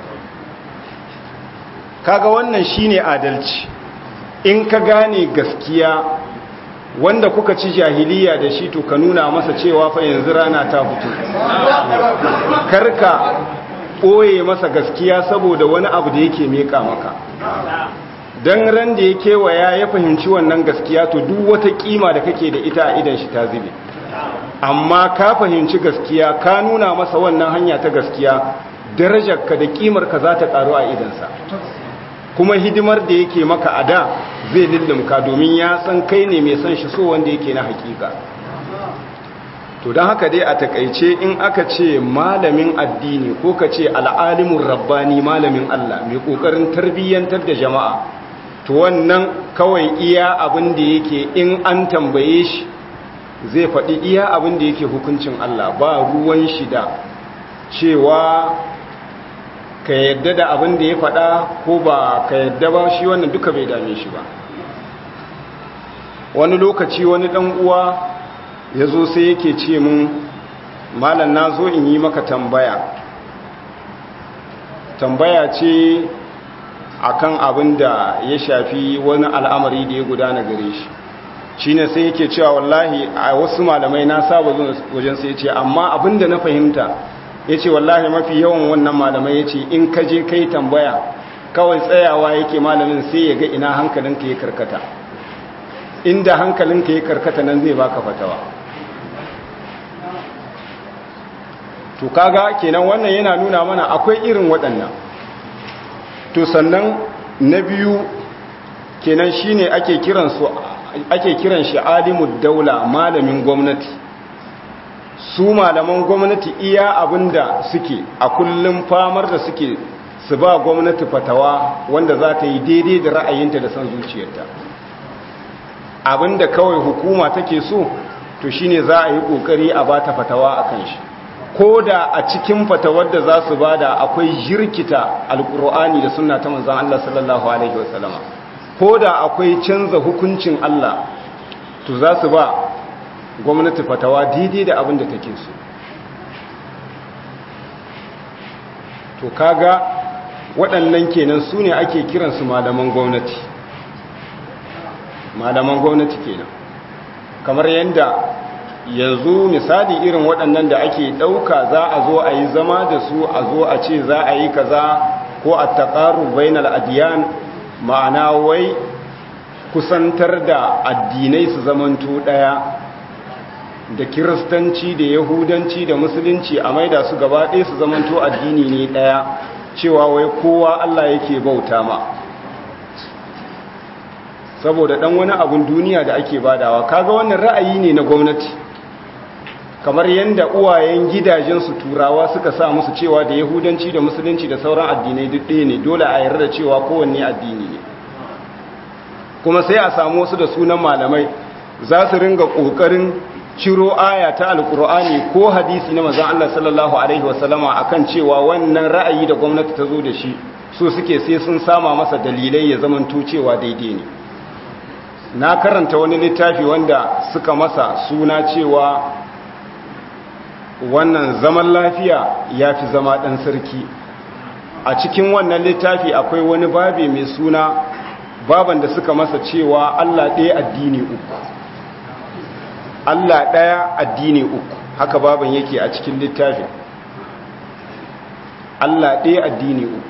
Kaga wannan shine adalci. In ka gane gaskiya wanda kuka ci jahiliya da shi to ka nuna masa cewa fa yanzu rana ta fito, karka ɓoye masa gaskiya saboda wani abu da yake meka maka. Don ran da ya kewaya ya fahimci wannan gaskiya to duk wata kima da kake da ita a idan shi ta zube. Amma ka fahimci gaskiya ka nuna masa wannan hanya ta gaskiya, darajarka da kimarka za ta karu a idansa, kuma hidimar da yake maka a da zai lullumka domin ya san kai ne mai son shi so wanda yake na hakika. To don haka dai a takaice in aka ce malamin addini ko ka ce al'alimin rabbani, malamin Allah mai kokarin tarbiyyantar da jama'a, to wannan kawai iya abin da yake in an tambaye shi zai faɗi iya abin da yake hukuncin Allah, ba ruwan shi da cewa ka yadda da abin da ya faɗa ko ba ka yadda ba, shi wannan duka bai dame shi ba. Wani lokaci wani ɗan uwa ya zo sai yake ce mun, malam na zo in yi maka tambaya tambaya ce akan abin da ya shafi wani al'amari da ya gudana gare shi. Shi ne sai yake cewa wallahi a wasu malamai na saba wajen sai ce, amma abin da na fahimta ya ce wallahi mafi yawan wannan malamai ya ce in ka je kai tambaya kawai tsayawa yake malamin sai ya ga ina hankalinka ya karkata, inda hankalinka ya karkata nan zai baka fatawa. To kaga kenan wannan yana nuna mana akwai irin waɗannan. To sannan na biyu kenan shine ake kiran su ake kiran shi alimud daula, malamin gwamnati. Su malaman gwamnati iya abinda suke a kullum famar da suke su ba gwamnati fatawa wanda za ta yi daidai da ra'ayinta da san zuciyarta. Abinda kawai hukuma take so to shine za a yi kokari a bata fatawa akan shi, ko da a cikin fatawar da za su bada akwai jirkita alkur'ani da sunna ta manzon Allah sallallahu alaihi wasallama, ko da akwai canza hukuncin Allah, to za su ba gwamnati fatawa daidai da abin da take so. To kaga waɗannan kenan su ne ake kiransu malaman gwamnati, malaman gwamnati kenan. Kamar yadda yanzu misali irin waɗannan da ake ɗauka za a zo a yi zama da su, a zo a ce za a yi kaza ko a taƙaru bainal adiyan, ma'ana wai kusantar da addinai su zamanto ɗaya, da kiristanci da yahudanci da musulunci a maida su gaba ɗaya su zamanto addini ne ɗaya, cewa wai kowa Allah yake bauta ma saboda ɗan wani abun duniya da ake badawa. Kaga wannan ra'ayi ne na gwamnati, kamar yadda uwayen gidajensu turawa suka sa musu cewa da yahudanci da musulunci da sauran addinai duk ɗaya ne, dole a yarda da cewa kowanne addini ne. Kuma sai a samu wasu da sunan malamai za su ringa ƙoƙarin ciro aya ta alkur'ani ko hadisi na manzon Allah sallallahu alaihi wasallama akan cewa wannan ra'ayi da gwamnati ta zo da shi so suke sai sun sama masa dalilai ya zamanto cewa daidai ne. Na karanta wani littafi wanda suka masa suna cewa wannan zaman lafiya ya fi zama ɗan sarki. A cikin wannan littafi akwai wani babi mai suna baban da suka masa cewa Allah ɗaya addini uku, Allah ɗaya addini uku, haka baban yake a cikin littafin. Allah ɗaya addini uku.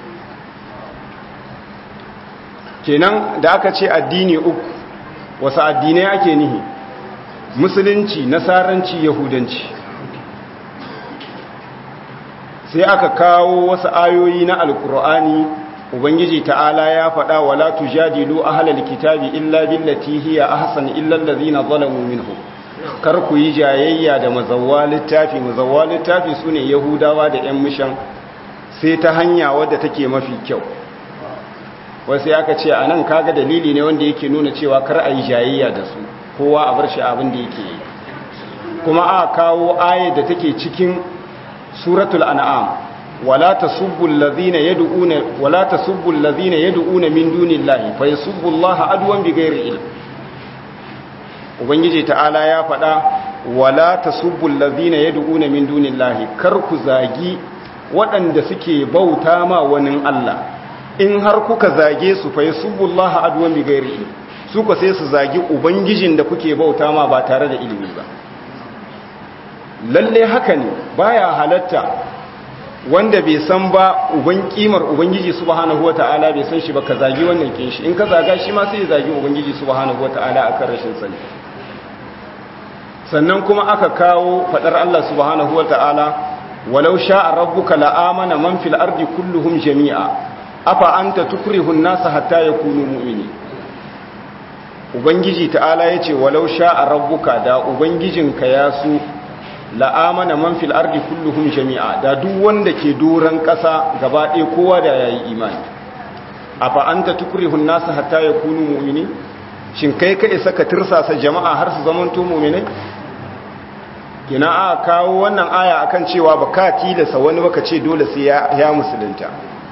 Kenan da aka ce addini uku, wasu addinai ake nihi? Musulunci, nasaranci, yahudanci. sai aka kawo wasu ayoyi na alkur'ani ubangiji ta'ala ya faɗa wala tujadilu ahlal kitabi illa billati hiya ahsan illa allazina zalamu minhum kar ku yi jayayya da mazawwa littafi mazawwa littafi sune yahudawa da yan mishan sai ta hanya wadda take mafi kyau wasu aka ce anan kaga dalili ne wanda yake nuna cewa kar a yi jayayya da su kowa a bar shi abin da yake yi kuma a kawo ayat da take cikin suratul an'am wala tasubbu allazina yad'una wala tasubbu allazina yad'una min dunillahi fa yasubbu allaha adwan bighairi ilm ubangiji ta'ala ya faɗa wala tasubbu allazina yad'una min dunillahi kar ku zagi waɗanda suke bauta ma wani Allah in har kuka zage su fa yasubbu allaha adwan bighairi ilm su ko sai su zagi ubangijin da kuke bauta ma ba tare da ilimi ba lalle haka ne baya halatta wanda bai san ba uban kimar ubangiji subhanahu wataala bai san shi ba ka zagi wannan kin shi in ka zaga shi ma sai ya zagi ubangiji subhanahu wataala akan rashin sani sannan kuma aka kawo fadar Allah subhanahu wataala walau sha'a rabbuka la'amana man fil ardi kulluhum jami'a afa anta tukrihu an-nasa hatta yakunu mu'minin ubangiji ta'ala yace walau sha'a rabbuka da ubangijinka ya su la'amana man fil ardi kulluhum jami'a da duk wanda ke doran kasa gaba ɗaya kowa da yayi imani afa anta tukrihun nasa hatta yakunu mu'mini shin kai ka isa ka tirsasa jama'a har su zamanto mu'minai kina a kawo wannan aya akan cewa baka tilasa wani baka ce dole sai ya, ya musulunta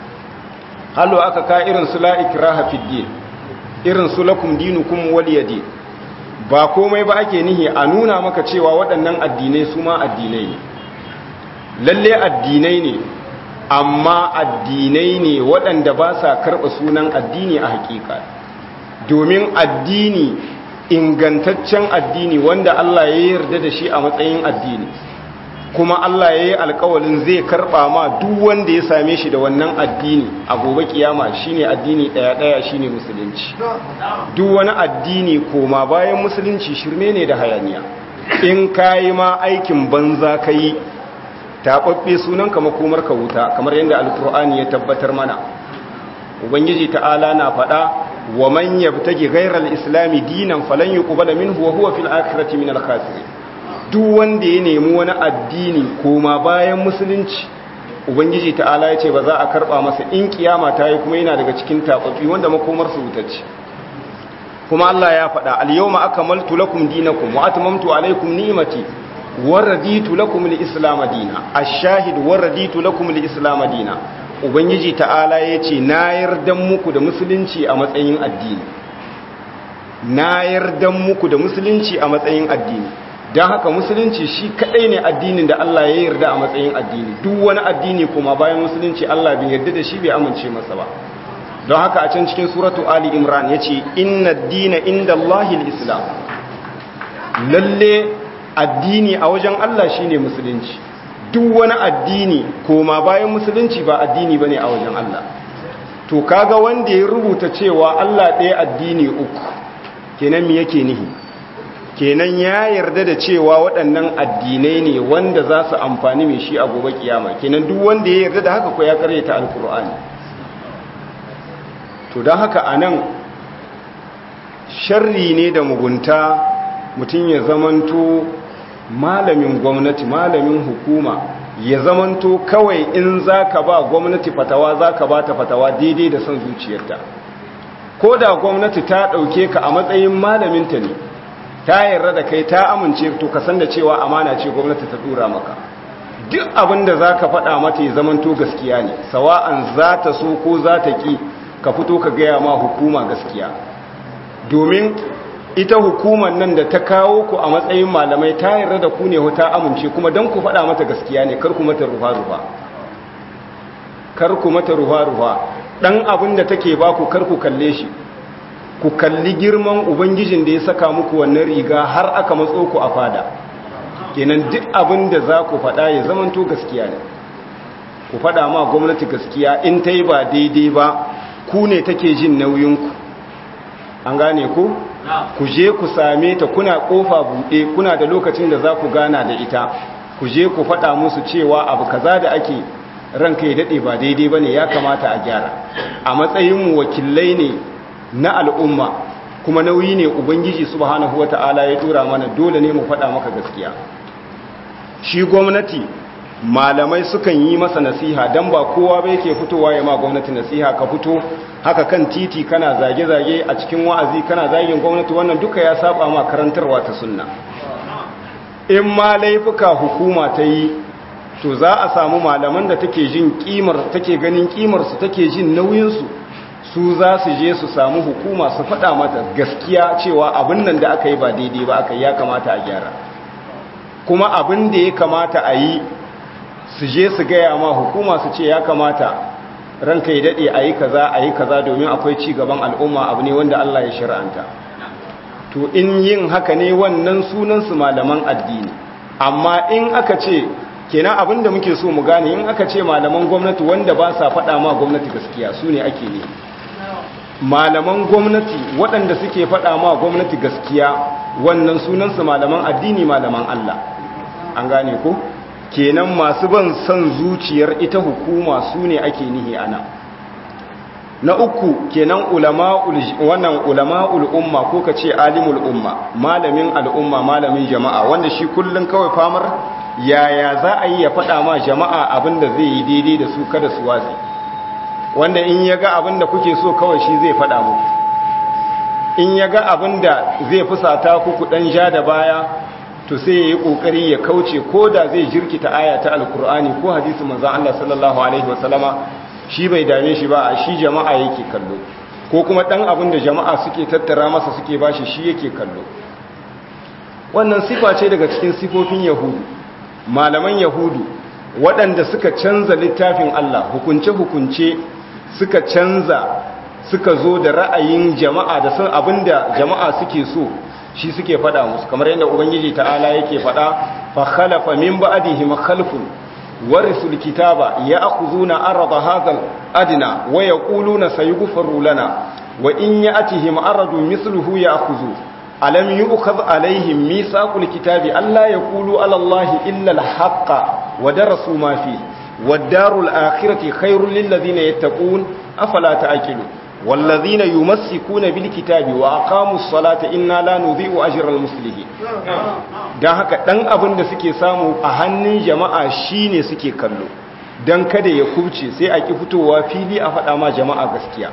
hallo aka ka irin su la ikraha fid din irin su lakum dinukum waliyadi ba komai ba ake nihi a nuna maka cewa waɗannan addinai su ma addinai ne lalle addinai ne amma addinai ne waɗanda ba sa karɓa sunan addini a hakika domin addini ingantaccen addini wanda Allah ya yarda da shi a matsayin addini kuma Allah ya yi alkawalin zai karɓa ma duk wanda ya same shi da wannan addini a gobe kiyama shine addini ɗaya-ɗaya shine musulunci duk wani addini koma bayan musulunci shirme ne da hayaniya in kayi ma aikin banza kai taɓaɓɓe sunan ka makomar ka wuta kamar yadda alkur'ani ya tabbatar mana ubangiji ta'ala na faɗa wa man yabtaji ghayra al-islami dinan falan yuqbala minhu wa huwa fil akhirati min al-khasirin duk wanda ya nemi wani addini koma bayan musulunci ubangiji ta'ala ya ce ba za a karba masa in kiyama ta yi kuma yana daga cikin tafafi wanda makomar su wutacce kuma Allah ya faɗa al-yawma akmaltu lakum dinakum wa atmamtu alaykum ni'mati wa raditu lakum al-islam dinan ash-shahid wa raditu lakum al-islam dinan ubangiji ta'ala ya ce na yarda muku da musulunci a matsayin addini na yarda muku da musulunci a matsayin addini don haka musulunci shi kadai ne addinin da Allah ya yarda a matsayin addini duk wani addini kuma bayan musulunci Allah bai yarda da shi bai amince masa ba don haka a can cikin suratu Ali Imran yace inna ad-dina indallahi al-islam lalle addini a wajen Allah shine musulunci duk wani addini koma bayan musulunci ba addini bane a wajen Allah to kaga wanda ya rubuta cewa Allah ɗaya addini uku kenan me yake nihi kenan ya yarda da cewa waɗannan addinai ne wanda za su amfani mai shi a gobe kiyama kenan duk wanda ya yarda da haka ko ya karyata alkur'ani to don haka anan sharri ne da mugunta mutum ya zamanto malamin gwamnati malamin hukuma ya zamanto kawai in zaka ba gwamnati fatawa zaka ba ta fatawa daidai da son zuciyarta ko da gwamnati ta ɗauke ka a matsayin malaminta ne ta yarda da kai ta amince to ka san da cewa amana ce gwamnati ta dora maka duk abin da za ka faɗa mata ya zamanto gaskiya ne sawa'an za ta so ko za ta ƙi ka fito ka gaya ma hukuma gaskiya domin ita hukumar nan da ta kawo ku a matsayin malamai ta yarda da ku ne ta amince kuma don ku faɗa mata gaskiya ne kar ku mata rufa-rufa kar ku mata rufa-rufa ɗan abin da take ba ku kar ku kalle shi ku kalli girman ubangijin da ya saka muku wannan riga har aka matso ku a fada kenan duk abin da za ku faɗa ya zamanto gaskiya ne ku faɗa ma gwamnati gaskiya in ta yi ba daidai ba ku ne take jin nauyinku an gane ku ku je ku same ta kuna kofa buɗe kuna da lokacin da za ku gana da ita ku je ku faɗa musu cewa abu kaza da ake ranka ya dade ba daidai bane ya kamata a gyara a matsayin mu wakilai ne na al'umma kuma nauyi ne ubangiji subhanahu wataala ya dora mana dole ne mu faɗa maka gaskiya shi gwamnati malamai sukan yi masa nasiha dan ba kowa ba yake fitowa ya ma gwamnati nasiha ka fito haka kan titi kana zage-zage a cikin wa'azi kana zagin gwamnati wannan duka ya saba ma karantarwa ta sunna in ma laifuka hukuma ta yi to za a samu malaman da take jin kimar take ganin kimar su take jin nauyin su su za su je su samu hukuma su faɗa mata gaskiya cewa abin nan da aka yi ba daidai ba aka yi ya kamata a gyara kuma abin da ya kamata a yi su je su gaya ma hukuma su ce ya kamata ranka ya daɗe a yi kaza a yi kaza domin akwai ci gaban al'umma abu ne wanda Allah ya shir'anta to in yin haka ne wannan sunansu malaman addini amma in aka ce kenan abin da muke so mu gane in aka ce malaman gwamnati wanda ba sa faɗa ma gwamnati gaskiya su ne ake ne malaman gwamnati waɗanda suke faɗa ma gwamnati gaskiya wannan sunansu malaman addini malaman Allah an gane ko kenan masu ban son zuciyar ita hukuma su ne ake nihi ana na uku kenan ulama'ul wannan ulama'ul umma ko kace alimul umma malamin al'umma malamin jama'a wanda shi kullun kawai famar yaya za a yi ya faɗa ma jama'a abinda zai yi daidai da su kada su watsi wanda in ya ga abinda kuke so kawai shi zai faɗa muku in ya ga abinda zai fusata ku ku dan ja da baya to sai ya yi ƙoƙari ya kauce ko da zai jirkita aya ta alkur'ani ko hadisi manzan Allah sallallahu alaihi wasallama shi bai dame shi ba a shi jama'a yake kallo ko kuma ɗan abin da jama'a suke tattara masa suke bashi shi yake kallo wannan sifa ce daga cikin sifofin yahudu malaman yahudu waɗanda suka canza littafin Allah hukunce-hukunce suka canza suka zo da ra'ayin jama'a da san abin da jama'a suke so shi suke fada musu kamar yadda ubangiji ta'ala yake fada fa khalafa min ba'dihim khalfun warisul kitaba ya'khuzuna arada hadhal adna wa yaquluna sayughfaru lana wa in ya'tihim aradun mithluhu ya'khuzu alam yu'khadh alaihim mithaqul kitabi alla yaqulu ala allahi illa al-haqqa wa darasu ma fihi wad-darul akhirati khairul lil ladhina yattaqun afala ta'qilun والذين يمسكون بالكتاب واقاموا الصلاه انا لا نضيع اجر المصلحين dan haka dan abin da suke samu a hannun jama'a shine suke kallo dan kada ya kubce sai a ki fitowa fili a faɗa ma jama'a gaskiya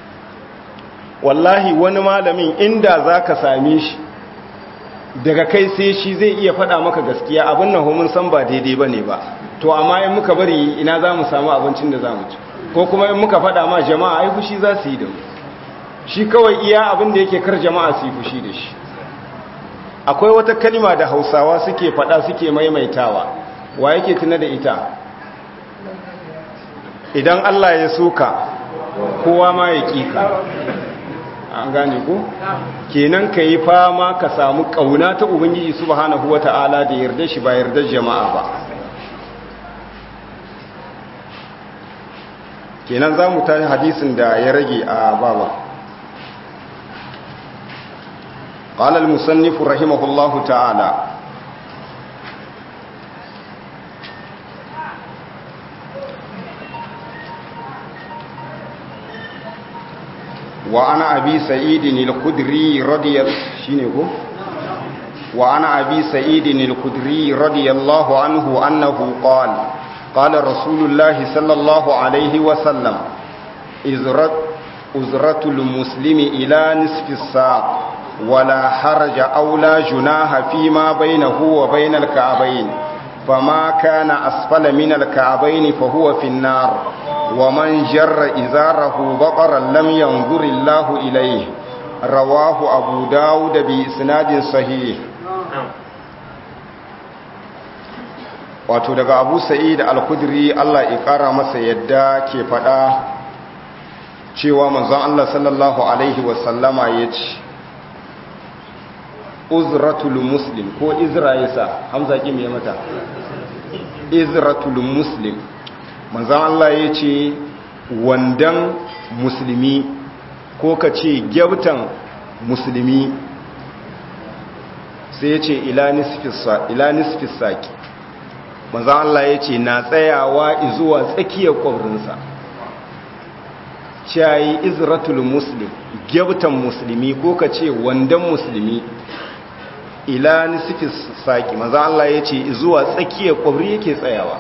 wallahi wani malamin inda zaka same shi daga kai sai shi zai iya faɗa maka gaskiya abin nan mun san ba daidai bane ba to amma in muka bari ina zamu samu abincin da zamu ci ko kuma in muka faɗa ma jama'a ai fushi za su yi da mu shi kawai iya abin da yake kar jama'a su yi fushi da shi akwai wata kalima da hausawa suke faɗa suke maimaitawa wa yake tuna da ita idan Allah ya soka kowa ma ya ƙika an gane ko kenan ka yi fama ka samu ƙauna ta ubangiji subhanahu wata'ala da yarda shi ba yarda jama'a ba kenan za mu tashi hadisin da ya rage a baba قال المصنف رحمه الله تعالى وعن أبي سعيد الخدري رضي الله وعن أبي سعيد الخدري رضي الله عنه أنه قال قال رسول الله صلى الله عليه وسلم أزرة المسلم إلى نصف الساق ولا حرج أو لا جناح فيما بينه وبين الكعبين فما كان أسفل من الكعبين فهو في النار ومن جر إزاره بطرا لم ينظر الله إليه رواه أبو داود بإسناد صحيح. wato daga Abu Sa'id al-Khudri Allah ya kara masa yadda ke fada cewa manzon Allah sallallahu alaihi wasallama yace uzratul muslim ko izra yasa hamza ki me mata izratul muslim manzon Allah yace wandan musulmi ko kace gyabtan musulmi sai yace ila nisfis ila nisfis saki manzon Allah ya ce na tsayawa zuwa tsakiyar kwabrinsa shayi izratul muslim gyabtan musulmi ko ka ce wandan musulmi ila nisfi saki manzon Allah ya ce zuwa tsakiyar kwabri yake tsayawa.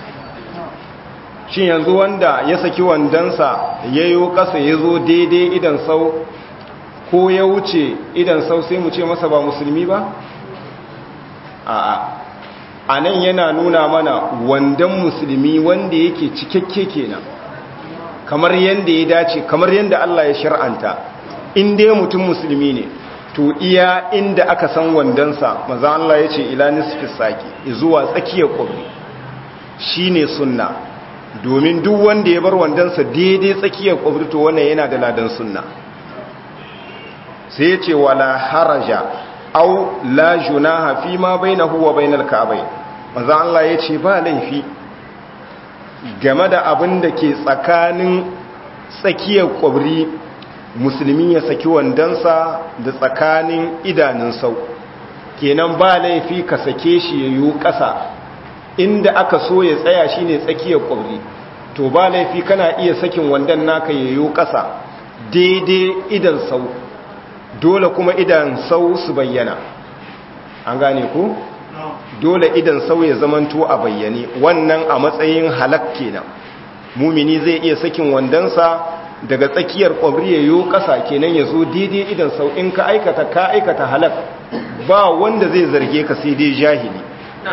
shin yanzu wanda ya saki wandansa yayo kasa yazo daidai idan sau ko ya wuce idan sau sai mu ce masa ba musulmi ba? a'a a nan yana nuna mana wandan musulmi wanda yake cikakke kenan kamar yadda ya dace kamar yadda Allah ya shar'anta in dai mutum musulmi ne to iya inda aka san wandansa maza Allah ya ce ila nisfi saki zuwa tsakiyar kwabri shine sunna domin duk wanda ya bar wandansa daidai tsakiyar kwabri to wannan yana da ladan sunna. sai ya ce wala haraja au la junaha fi ma bainahu wa bainal ka'bayn manzo Allah ya ce ba laifi game da abin da ke tsakanin tsakiyar kwabri musulmi ya saki wandansa da tsakanin idanun sau kenan ba laifi ka sake shi yayo ƙasa inda aka so ya tsaya shine tsakiyar kwabri to ba laifi kana iya sakin wandan naka yayo ƙasa daidai idan sau dole kuma idan sau su bayyana an gane ku dole idan sau ya zamanto a bayyane wannan a matsayin halak kenan mumini zai iya sakin wandansa daga tsakiyar kwabri yayo ƙasa kenan ya zo daidai idan sau in ka aikata ka aikata halak ba wanda zai zarge ka sai dai jahili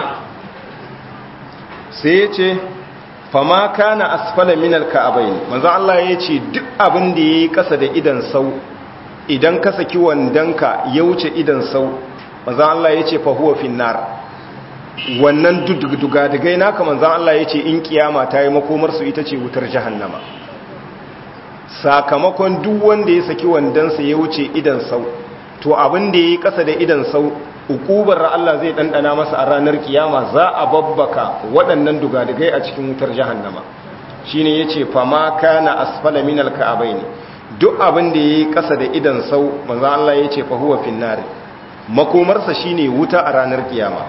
sai ya ce fama kana asfala minal ka'abain manzo Allah ya ce duk abin da yayi ƙasa da idan sau idan ka saki wandanka ya wuce idan sau manzo Allah ya ce fa huwa finnar wannan duduga daga naka manzo Allah ya ce in kiyama ta yi makomar su ita ce wutar jahannama sakamakon duk wanda ya saki wandansa ya wuce idan sau to abin da yayi ƙasa da idan sau ukubar Allah zai dandana masa a ranar kiyama za a babbaka waɗannan dugadigai a cikin wutar jahannama shine yace fama kana asfala minal ka'abain duk abin da yayi ƙasa da idan sau manzo Allah yace fa huwa finnar makomarsa shine wuta a ranar kiyama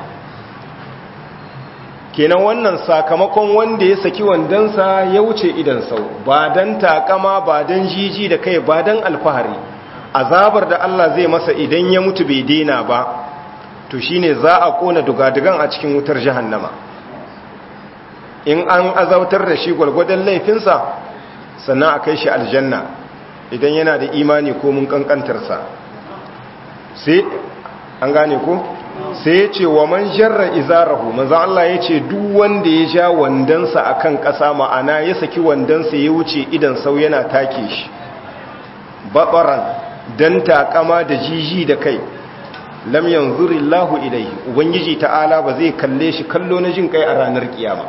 kenan wannan sakamakon wanda ya saki wandansa ya wuce idan sau ba dan takama ba dan jiji da kai ba dan alfahari azabar da Allah zai masa idan ya mutu bai daina ba to shine za a kona dugadugan a cikin wutar jahannama in an azautar da shi gwargwadon laifinsa sannan a kai shi aljanna idan yana da imani ko mun kankantarsa sai an gane ko sai ya ce wa man jarra izarahu manzo Allah ya ce duk wanda ya ja wandansa akan ƙasa ma'ana ya saki wandansa ya wuce idan sau yana take shi babaran dan takama da jiji da kai lam yanzurillahu ilayhi ubangiji ta'ala ba zai kalle shi kallo na jin kai a ranar kiyama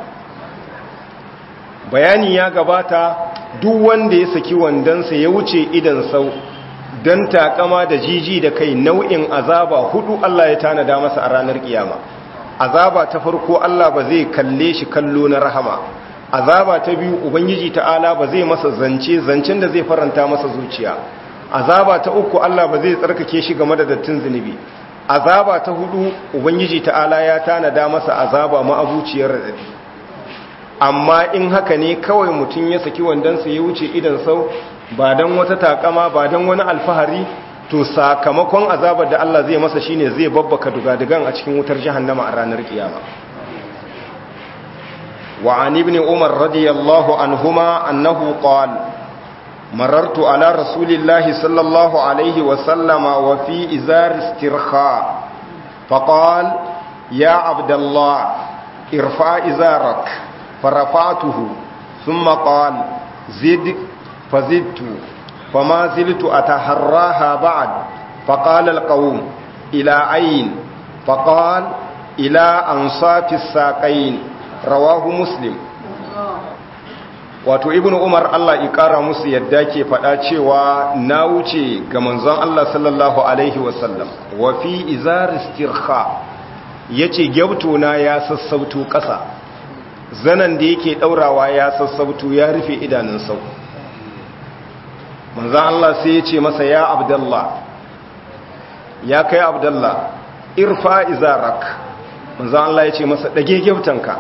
bayani ya gabata duk wanda ya saki wandansa ya wuce idan sau dan takama da jiji da kai nau'in azaba hudu Allah ya tanada masa a ranar kiyama azaba ta farko Allah ba zai kalle shi kallo na rahama azaba ta biyu ubangiji ta'ala ba zai masa zance zancen da zai faranta masa zuciya azaba ta uku Allah ba zai tsarkake shi game da dattin zunubi azaba ta hudu ubangiji ta'ala ya tanada masa azaba ma'abuciyar radadi amma in haka ne kawai mutum ya saki wandansa ya wuce idan sau ba dan wata takama ba dan wani alfahari to sakamakon azabar da Allah zai masa shine zai babbaka dugadugan a cikin wutar jahannama a ranar kiyama wa an ibn umar radiyallahu anhuma annahu qala مررت على رسول الله صلى الله عليه وسلم وفي إزار استرخاء فقال يا عبد الله ارفع إزارك فرفعته ثم قال زد فزدت فما زلت أتحراها بعد فقال القوم إلى أين فقال إلى أنصاف الساقين رواه مسلم. wato ibnu umar Allah ya kara musu yadda ke faɗa cewa na wuce ga manzon Allah sallallahu alaihi wasallam wa fi izar istirkha yace gyabto na ya sassauto ƙasa zanan da yake daurawa ya sassauto ya rufe idanun sau manzon Allah sai yace masa ya abdullah ya kai abdullah irfa izarak manzon Allah ya ce masa dage gyautanka.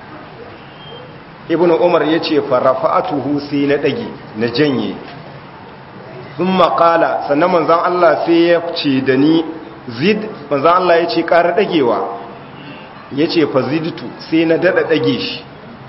Ibnu Umar ya ce farafa'atuhu sai na dage na janye. Thumma qala sannan manzon Allah sai ya ce da ni zid, manzon Allah ya ce ƙara dagewa. Ya ce fa zidtu sai na dada dage shi.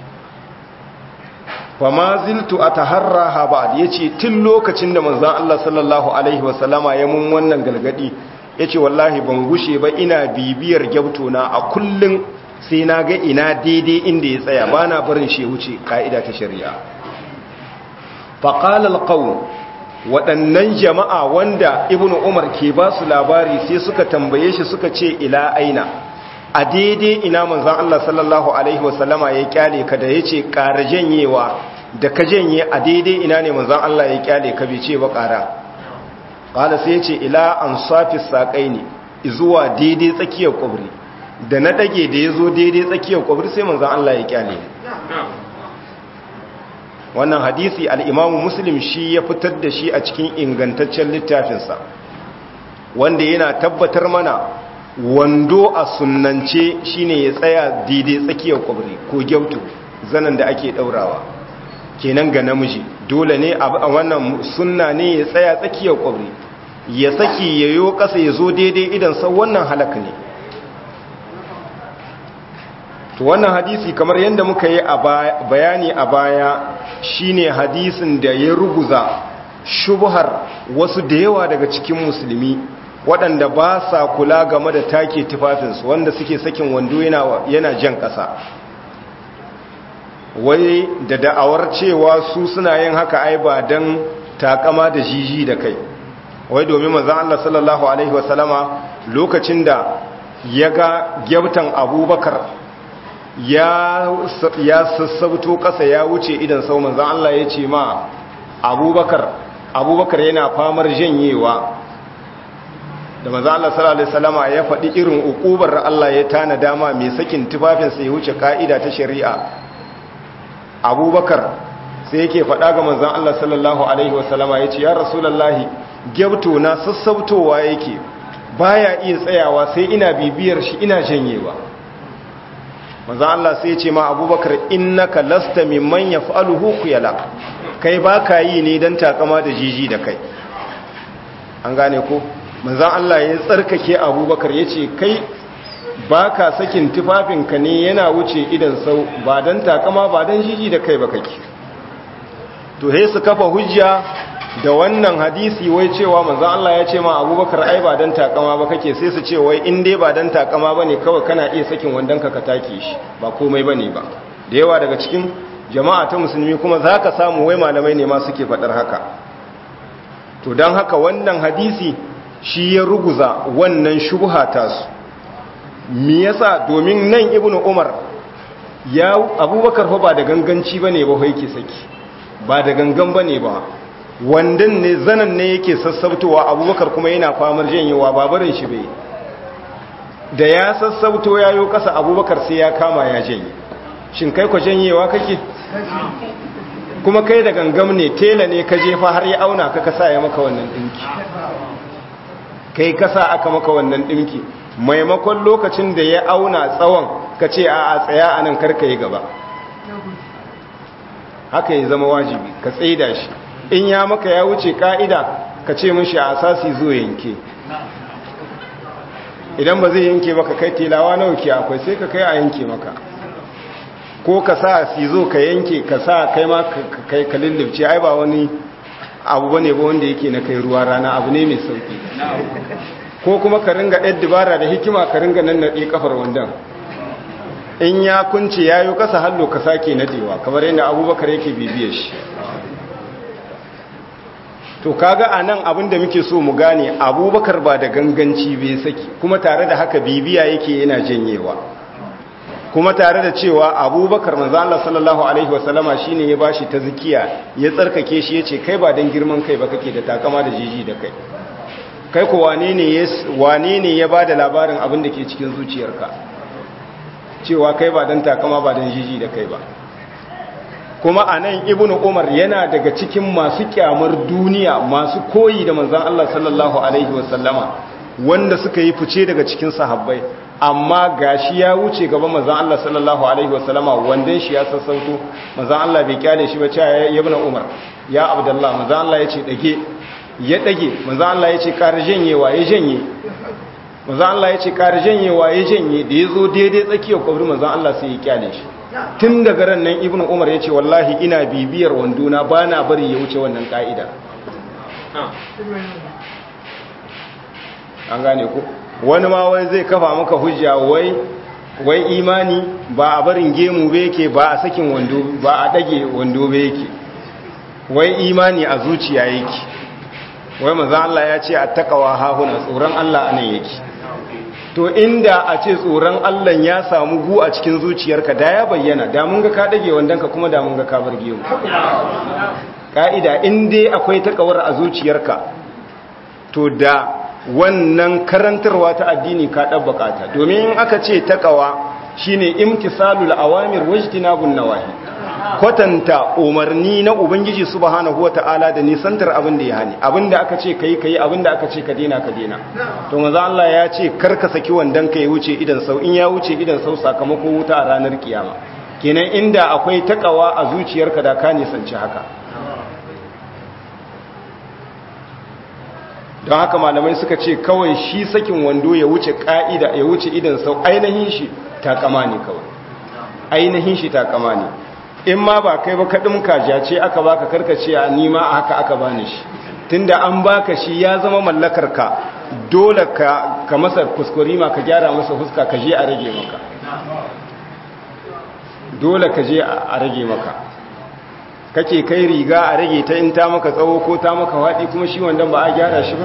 Fa ma ziltu ataharraha ba'd, ya ce tun lokacin da manzon Allah sallallahu alaihi wasallama ya mun wannan galgadi, ya ce wallahi ban gushe ba ina bibiyar gyautona a kullum sai na ga ina daidai inda ya tsaya, ba na barin shi wuce ka'ida ta shari'a. faƙalar ƙaun waɗannan jama'a wanda ibn umar ke ba su labari sai suka tambaye shi suka ce ila aina, a daidai ina manzan Allah sallallahu alaihi wasallama ya kyale ka da ya ce ƙara janyewa da ka janye a daidai ina ne manzan Allah ya kyale ka bai ce ba ƙara. ƙala sai ce ila an safi saƙai ne zuwa daidai tsakiyar ƙwabri, da na ɗage da ya zo daidai tsakiyar ƙwabri sai manzan Allah ya kyale. Wannan hadisi al'imamu Muslim shi ya fitar da shi a cikin ingantaccen littafinsa, wanda yana tabbatar mana wando a sunnance shi ne ya tsaya daidai tsakiyar ƙwabri ko gyautu zanen da ake ɗaurawa. Kenan ga namiji dole ne a wannan sunna ne ya tsaya tsakiyar ƙwabri, ya saki ya yo ƙasa ya zo daidai idan sau wannan halaka ne. To wannan hadisi kamar yadda muka yi a bayani a baya shine hadisin da ya ruguza shubhar wasu da yawa daga cikin musulmi waɗanda ba sa kula game da take tufafinsu, wanda suke sakin wando yana, yana jan ƙasa, wai da da'awar cewa su suna yin haka ai ba don takama da jiji da kai, wai domin manzon Allah sallallahu alaihi wasallama lokacin da ya ga gyabtan Abubakar ya ya sassauto ƙasa ya wuce idan sau, manzon Allah ya ce ma Abubakar Abubakar yana famar janyewa, da manzon Allah sallallahu alaihi wasallama ya faɗi irin ukubar Allah ya tana dama mai sakin tufafinsa ya wuce ka'ida ta shari'a. Abubakar sai yake faɗa ga manzon Allah sallallahu alaihi wasallama ya ce ya rasulullahi gyabto na sassautowa yake baya iya tsayawa sai ina bibiyar shi ina janyewa. manzon Allah sai ya ce ma Abubakar innaka lasta mimman yaf'aluhu khuyala, kai baka yi ne dan takama da jiji da kai. An gane ko manzon Allah ya tsarkake Abubakar yace kai baka sakin tufafinka ne yana wuce idan sau ba dan takama ba dan jiji da kai ba kake. To he su kafa hujja da wannan hadisi wai cewa manzon Allah ya ce ma Abubakar ai ba dan takama ba kake, sai su ce wai in dai ba dan takama bane kawai kana iya sakin wandanka ka take shi ba komai bane ba. Da yawa daga cikin jama'a ta musulmi kuma zaka samu wai malamai ne ma suke fadar haka. To dan haka wannan hadisi shi ya ruguza wannan shubha ta su. Me yasa? Domin nan Ibnu Umar ya Abubakar fa ba da ganganci bane ba yake saki, ba da gangan bane ba, wandan ne zanan ne yake sassautowa, Abubakar kuma yana famar janyewa ba barin shi bai. Da ya sassauto yayo kasa Abubakar sai ya kama ya janye. Shin kai ko janyewa kake? Kuma kai da gangam ne, tela ne ka jefa har ya auna ka kasa ya maka wannan dinki. Kai kasa aka maka wannan dinki. Maimakon lokacin da ya auna tsawon ka ce a a tsaya a nan karka yi gaba, haka ya zama wajibi ka tsaida shi. In ya maka ya wuce ka'ida ka ce mishi a asasi zo yanke, idan ba zai yanke maka kai telawa nawa ke akwai sai ka kai a yanke maka, ko ka sa si zo ka yanke ka sa kai ma kai ka lullubce. Ai ba wani abu bane ba wanda yake na kai ruwa rana, abu ne mai sauki. Ko kuma ka ringa ɗan dubara da hikima ka ringa nan naɗe kafar wandan, in ya kunce ya yi kasa hallo ka sake nadewa kamar yadda Abubakar yake bibiyar shi. To kaga a nan abin da muke so mu gane, Abubakar ba da ganganci bai saki, kuma tare da haka bibiya yake yana janyewa, kuma tare da cewa Abubakar manzo Allah sallallahu alaihi wasallama shine ya bashi tazkiya, ya tsarkake shi yace kai ba dan girman kai ba kake da takama da jiji da kai. Kai ko wane ne ya wane ne ya bada labarin abin da ke cikin zuciyarka, cewa kai ba dan takama ba dan jiji da kai ba. Kuma anan Ibnu Umar yana daga cikin masu kyamar duniya, masu koyi da manzon Allah sallallahu alaihi wasallama, wanda suka yi fice daga cikin sahabbai, amma gashi ya wuce gaban manzon Allah sallallahu alaihi wasallama wandan shi ya sassauto, manzon Allah bai kyale shi ba, cewa ya ibn Umar ya Abdullah, manzon Allah ya ce dage, ya dage, manzon Allah ya ce kar janyewa, ya janye, manzon Allah ya ce kar janyewa, ya janye, da yazo daidai tsakiyar kwabri manzon Allah sai ya kyale shi. Tun daga ran nan ibn Umar ya ce wallahi ina bibiyar wanduna ba na bari ya wuce wannan ka'ida. An gane ku wani ma wai zai kafa maka hujja wai wai imani ba a barin gemu ba yake, ba a sakin wando, ba a dage wando ba yake, wai imani a zuciya yake, wai manzo Allah ya ce attaqwa hahuna, tsoron Allah anan yake. To inda a ce tsoron Allah ya samu gu a cikin zuciyarka da ya bayyana, da mun ga ka dage wandonka kuma da mun ga ka bar gemu. Ka'ida in dai akwai takawar a zuciyarka to da wannan karantarwa ta addini ka dabbaka ta, domin in aka ce takawa shine imtisalul awamir wajtinabun nawahi, kwatanta umarni na ubangiji subhanahu wataala da nisantar abin da ya hani, abin da aka ce kai kai, abin da aka ce ka dena ka dena. To manzo Allah ya ce kar ka saki wandan ka ya wuce idan sau, in ya wuce idan sau sakamako wuta a ranar kiyama. Kenan inda akwai takawa a zuciyarka da ka nisanci haka. Don haka malamai suka ce kawai shi sakin wando ya wuce ka'ida, ya wuce idan sau, ainihin shi takama ne kawai, ainihin shi takama ne. In ma ba kai ba kaɗin kajace aka baka karkace a nima a haka aka bani shi, tunda an baka shi ya zama mallakar ka, dole ka, ka masa kuskure ma ka gyara masa fuska, ka je a rage maka, dole ka je a rage maka. Kake kai riga a rage ta in ta maka tsawo ko ta maka waɗi, kuma shi wanda ba a gyara shi ba.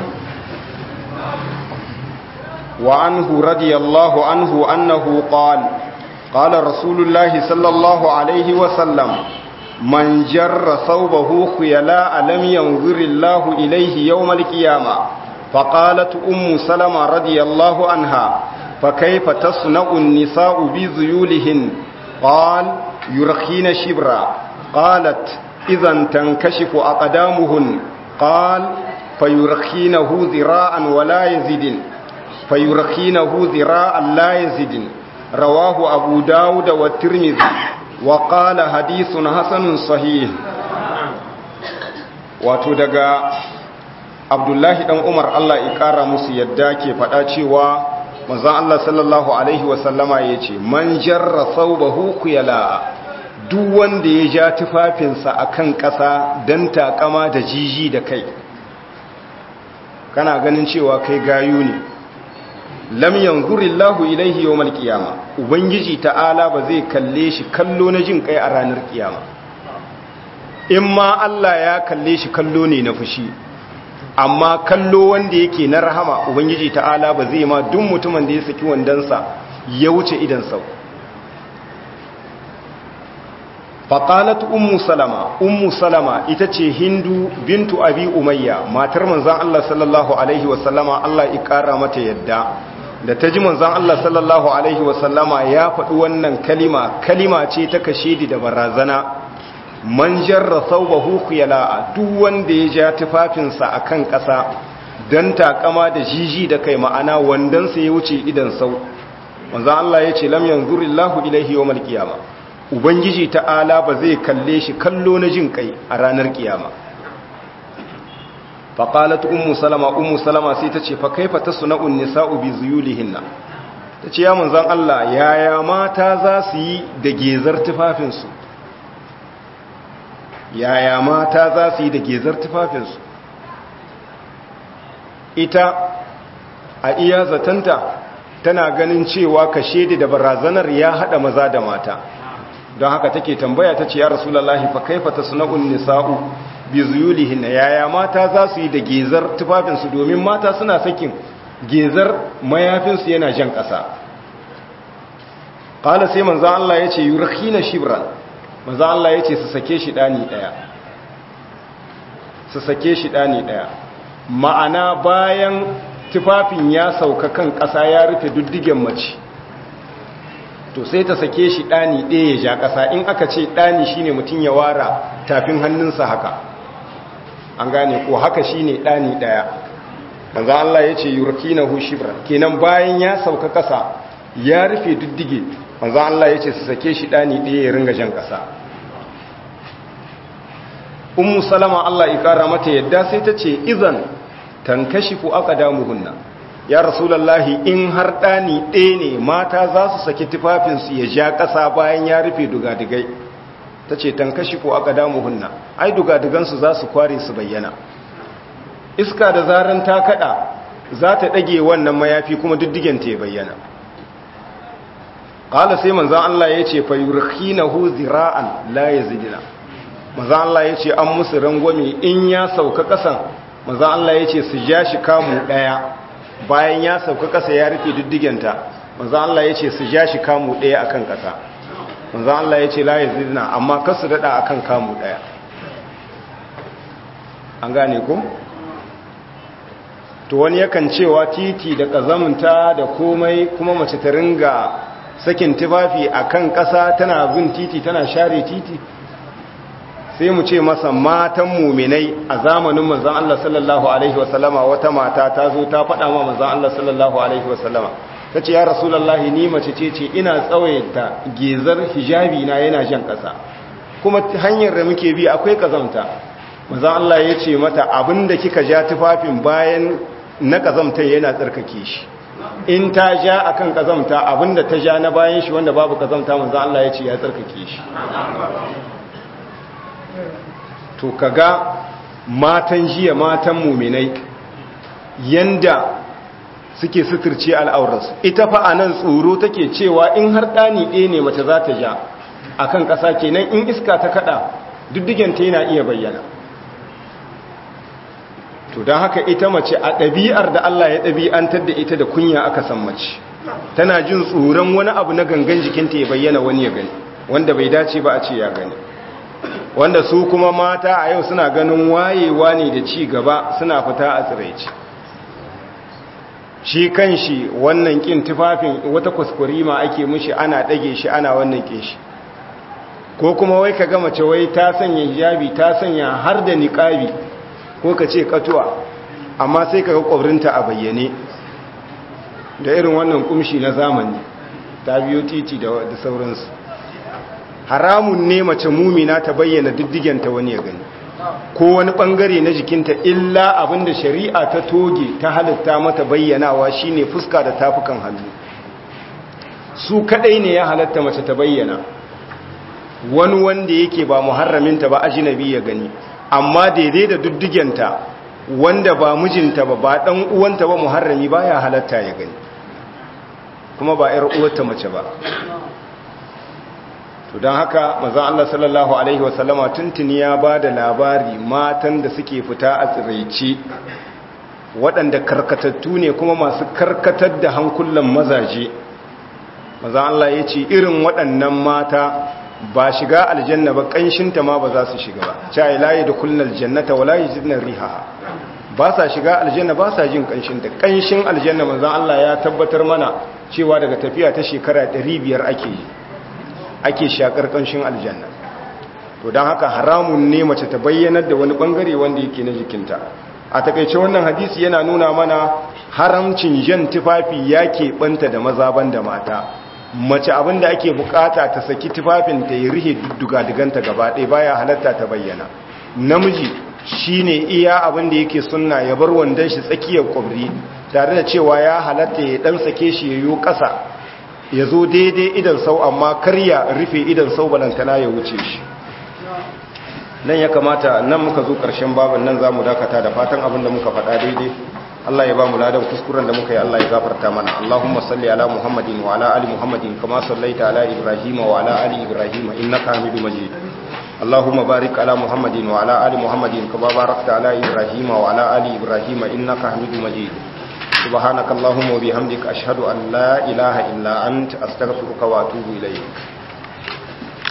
Wa anhu radiyallahu anhu annahu qala qala rasulullahi sallallahu alaihi wa sallam man jarra thawbahu khuyala lam yanzurillahu ilayhi yawm al-qiyamah. Faqalat ummu salama radiyallahu anha fa kayfa tasna'u an-nisa'u bi zuyulihin qala yurkhina shibra. قالت إذن تنكشف أقدامهن. قال فيرخينه ذراعا ولا يزيدن فيرخينه ذراعا لا يزيدن. رواه أبو داود والترمذي وقال حديث حسن صحيح. wato daga Abdullahi dan Umar Allah ya kara musu yadda ke faɗa cewa manzon Allah sallallahu alaihi wasallama yace man jarra thawbahu khuyala, duk wanda ya ja tufafinsa a kan ƙasa don takama da jiji da kai, kana ganin cewa kai gayu ne, lam yanzurillahu ilaihi yawmal qiyama, ubangiji ta'ala ba zai kalle shi kallo na jin kai a ranar kiyama. In ma Allah ya kalle shi kallo ne na fushi, amma kallo wanda yake na rahama ubangiji ta'ala ba zai ma duk mutumin da ya saki wandansa ya wuce idan sau. faƙalat ummu salama, ummu salama ita ce hindu bintu abi umayya, matar manzan Allah sallallahu alaihi wasallama, Allah ya ƙara mata yadda, da ta ji manzan Allah sallallahu alaihi wasallama ya faɗi wannan kalima, kalima ce ta kashedi da barazana. Man jarra thawbahu khuyala, duk wanda ya ja tufafinsa akan ƙasa dan takama da jiji da kai, ma'ana wandansa ya wuce idan sau, manzan Allah ya ce lam yanzurillahu ilaihi yawmal qiyamah, ubangiji ta'ala ba zai kalle shi kallo na jin kai a ranar kiyama. faqalat ummu salama, ummu salama sai ta ce fa kaifa tasna'un nisa'u bi zuyulihinna, ta ce ya manzon Allah yaya mata za su yi da gezar tufafinsu, yaya mata za su yi da gezar tufafinsu. Ita a iya zatanta tana ganin cewa kashedi da barazanar ya hada maza da mata, don haka take tambaya ta ce ya rasulullahi fa kaifa tasna'un nisa'u bi zuyulihin, yaya mata za su yi da gezar tufafinsu, domin mata suna sakin gezar mayafinsu yana jan ƙasa. Qala sai manzo Allah yace yurkhina shibran, manzo Allah yace su sake shi dani daya, su sake shi dani daya, ma'ana bayan tufafin ya sauka kan ƙasa ya rufe duddigen mace, to sai ta sake shi ɗani ɗaya ya ja ƙasa. In aka ce ɗani shine mutum ya wara tafin hannunsa haka, an gane ko haka shine ɗani ɗaya. manzo Allah yace yurkinahu shibran kenan bayan ya sauka kasa ya rufe diddige manzo Allah yace su sake shi dani ɗaya ya ringa jan kasa ummu salama Allah ya kara mata yadda sai ta ce idan tankashifu aqdamuhunna ya rasulullahi in har dani ɗaya ne mata za su saki tufafinsu ya ja kasa bayan ya rufe dugadigai ta ce tankashifu aqdamuhunna ai dugadigansu za su kware su bayyana iska da zaran ta kada za ta dage wannan mayafi kuma diddigen ta ya bayyana qala sai manzon Allah yace fa yurkhinahu zira'an la yazidna manzon Allah yace an musu rangwame in ya sauka kasan manzon Allah yace su ja shi kamu daya bayan ya sauka kasa ya rufe diddigen ta manzon Allah yace su ja shi kamu daya akan kasa manzon Allah yace la yazidna amma kasu dada akan kamu daya an gane ko to wani yakan cewa titi da kazamta da komai kuma mace ta ringa sakin tufafi akan ƙasa tana bin titi tana share titi sai mu ce masa matan muminai a zamanin manzon Allah sallallahu alaihi wasallama wata mata ta zo ta faɗa ma manzon Allah sallallahu alaihi wasallama tace ya rasulullahi ni mace ce ce ina tsawaita gezar hijabi na yana jan ƙasa kuma hanyar da muke bi akwai kazamta manzon Allah ya ce mata abinda kika ja tufafin bayan na kazamta yana tsarkake shi in ta ja akan kazamta abinda ta ja na bayan shi wanda babu kazamta manzo Allah ya ce ya tsarkake shi to kaga matan jiya matan muminai yanda suke suturce al'aurarsu ita fa anan tsoro take cewa in har dani ɗaya ne mace za ta ja akan ƙasa kenan in iska ta kada diddigen ta yana iya bayyana to don haka ita mace a ɗabi'ar da Allah ya ɗabi'antar da ita da kunya aka san mace tana jin tsoron wani abu na gangan jikinta ya bayyana wani ya gani wanda bai dace ba a ce ya gani wanda su kuma mata a yau suna ganin wayewa ne da ci gaba suna fita a tsiraici shi kan shi wannan kin tufafin wata kuskurima ake mushi ana ɗage shi ana wannan kin shi ko kuma wai ka ga mace wai ta sanya hijabi ta sanya har da niqabi ko ka ce katuwa amma sai ka ga kwabrinta a bayyane da irin wannan kumshi na zamani ta biyo titi da sauransu haramun ne mace mumina ta bayyana diddigenta wani ya gani ko wani bangare na jikinta illa abinda shari'a ta toge ta halitta mata bayyanawa shine fuska da tafukan hannu su kadai ne ya halatta mace ta bayyana wani wanda yake ba muharraminta ba ajnabi ya gani amma daidai da duddigenta wanda ba mijinta ba ba dan uwanta ba muharrami baya halatta ya gani kuma ba yar uwarta mace ba to dan haka manzon Allah sallallahu alaihi wasallama tuntuni ya bada labari matan da suke fita a tsiraici waɗanda karkatattu ne kuma masu karkatar da hankulan mazaje manzon Allah ya ce irin waɗannan mata ba shiga aljanna ba kanshinta ma ba za su shiga ba cai la yadkhulul jannata wala yajidna rihaha ba sa shiga aljanna ba sa jin kanshinta kanshin aljanna manzon Allah ya tabbatar mana cewa daga tafiya ta shekara ɗari biyar ake yi ake shakar kanshin aljanna to dan haka haramun ne mace ta bayyana da wani bangare wanda yake na jikinta a takeice wannan hadisi yana nuna mana haramcin jan tufafi yake banta da maza banda mata mace abinda ake bukata ta saki tufafin ta yi rihe dugadiganta gaba ɗaya baya halatta ta bayyana namiji shine iya abinda yake sunna ya bar wandon shi tsakiyar kwabri tare da cewa ya halatta ya dan sake shi yayo ƙasa ya zo daidai idan sau amma kar ya rufe idan sau balantana ya wuce shi nan ya kamata nan muka zo ƙarshen babin nan za mu dakata da fatan abinda muka faɗa daidai Allah ya ba mu ladan kuskuren da muka yi Allah ya gafarta mana Allahumma salli ala Muhammadin wa ala ali Muhammadin kama sallaita ala Ibrahim wa ala ali Ibrahim innaka Hamidum Majid Allahumma barik ala Muhammadin wa ala ali Muhammadin kama barakta ala Ibrahim wa ala ali Ibrahim innaka Hamidum Majid Subhanaka Allahumma wa bihamdika ashhadu an la ilaha illa anta astaghfiruka wa atubu ilayk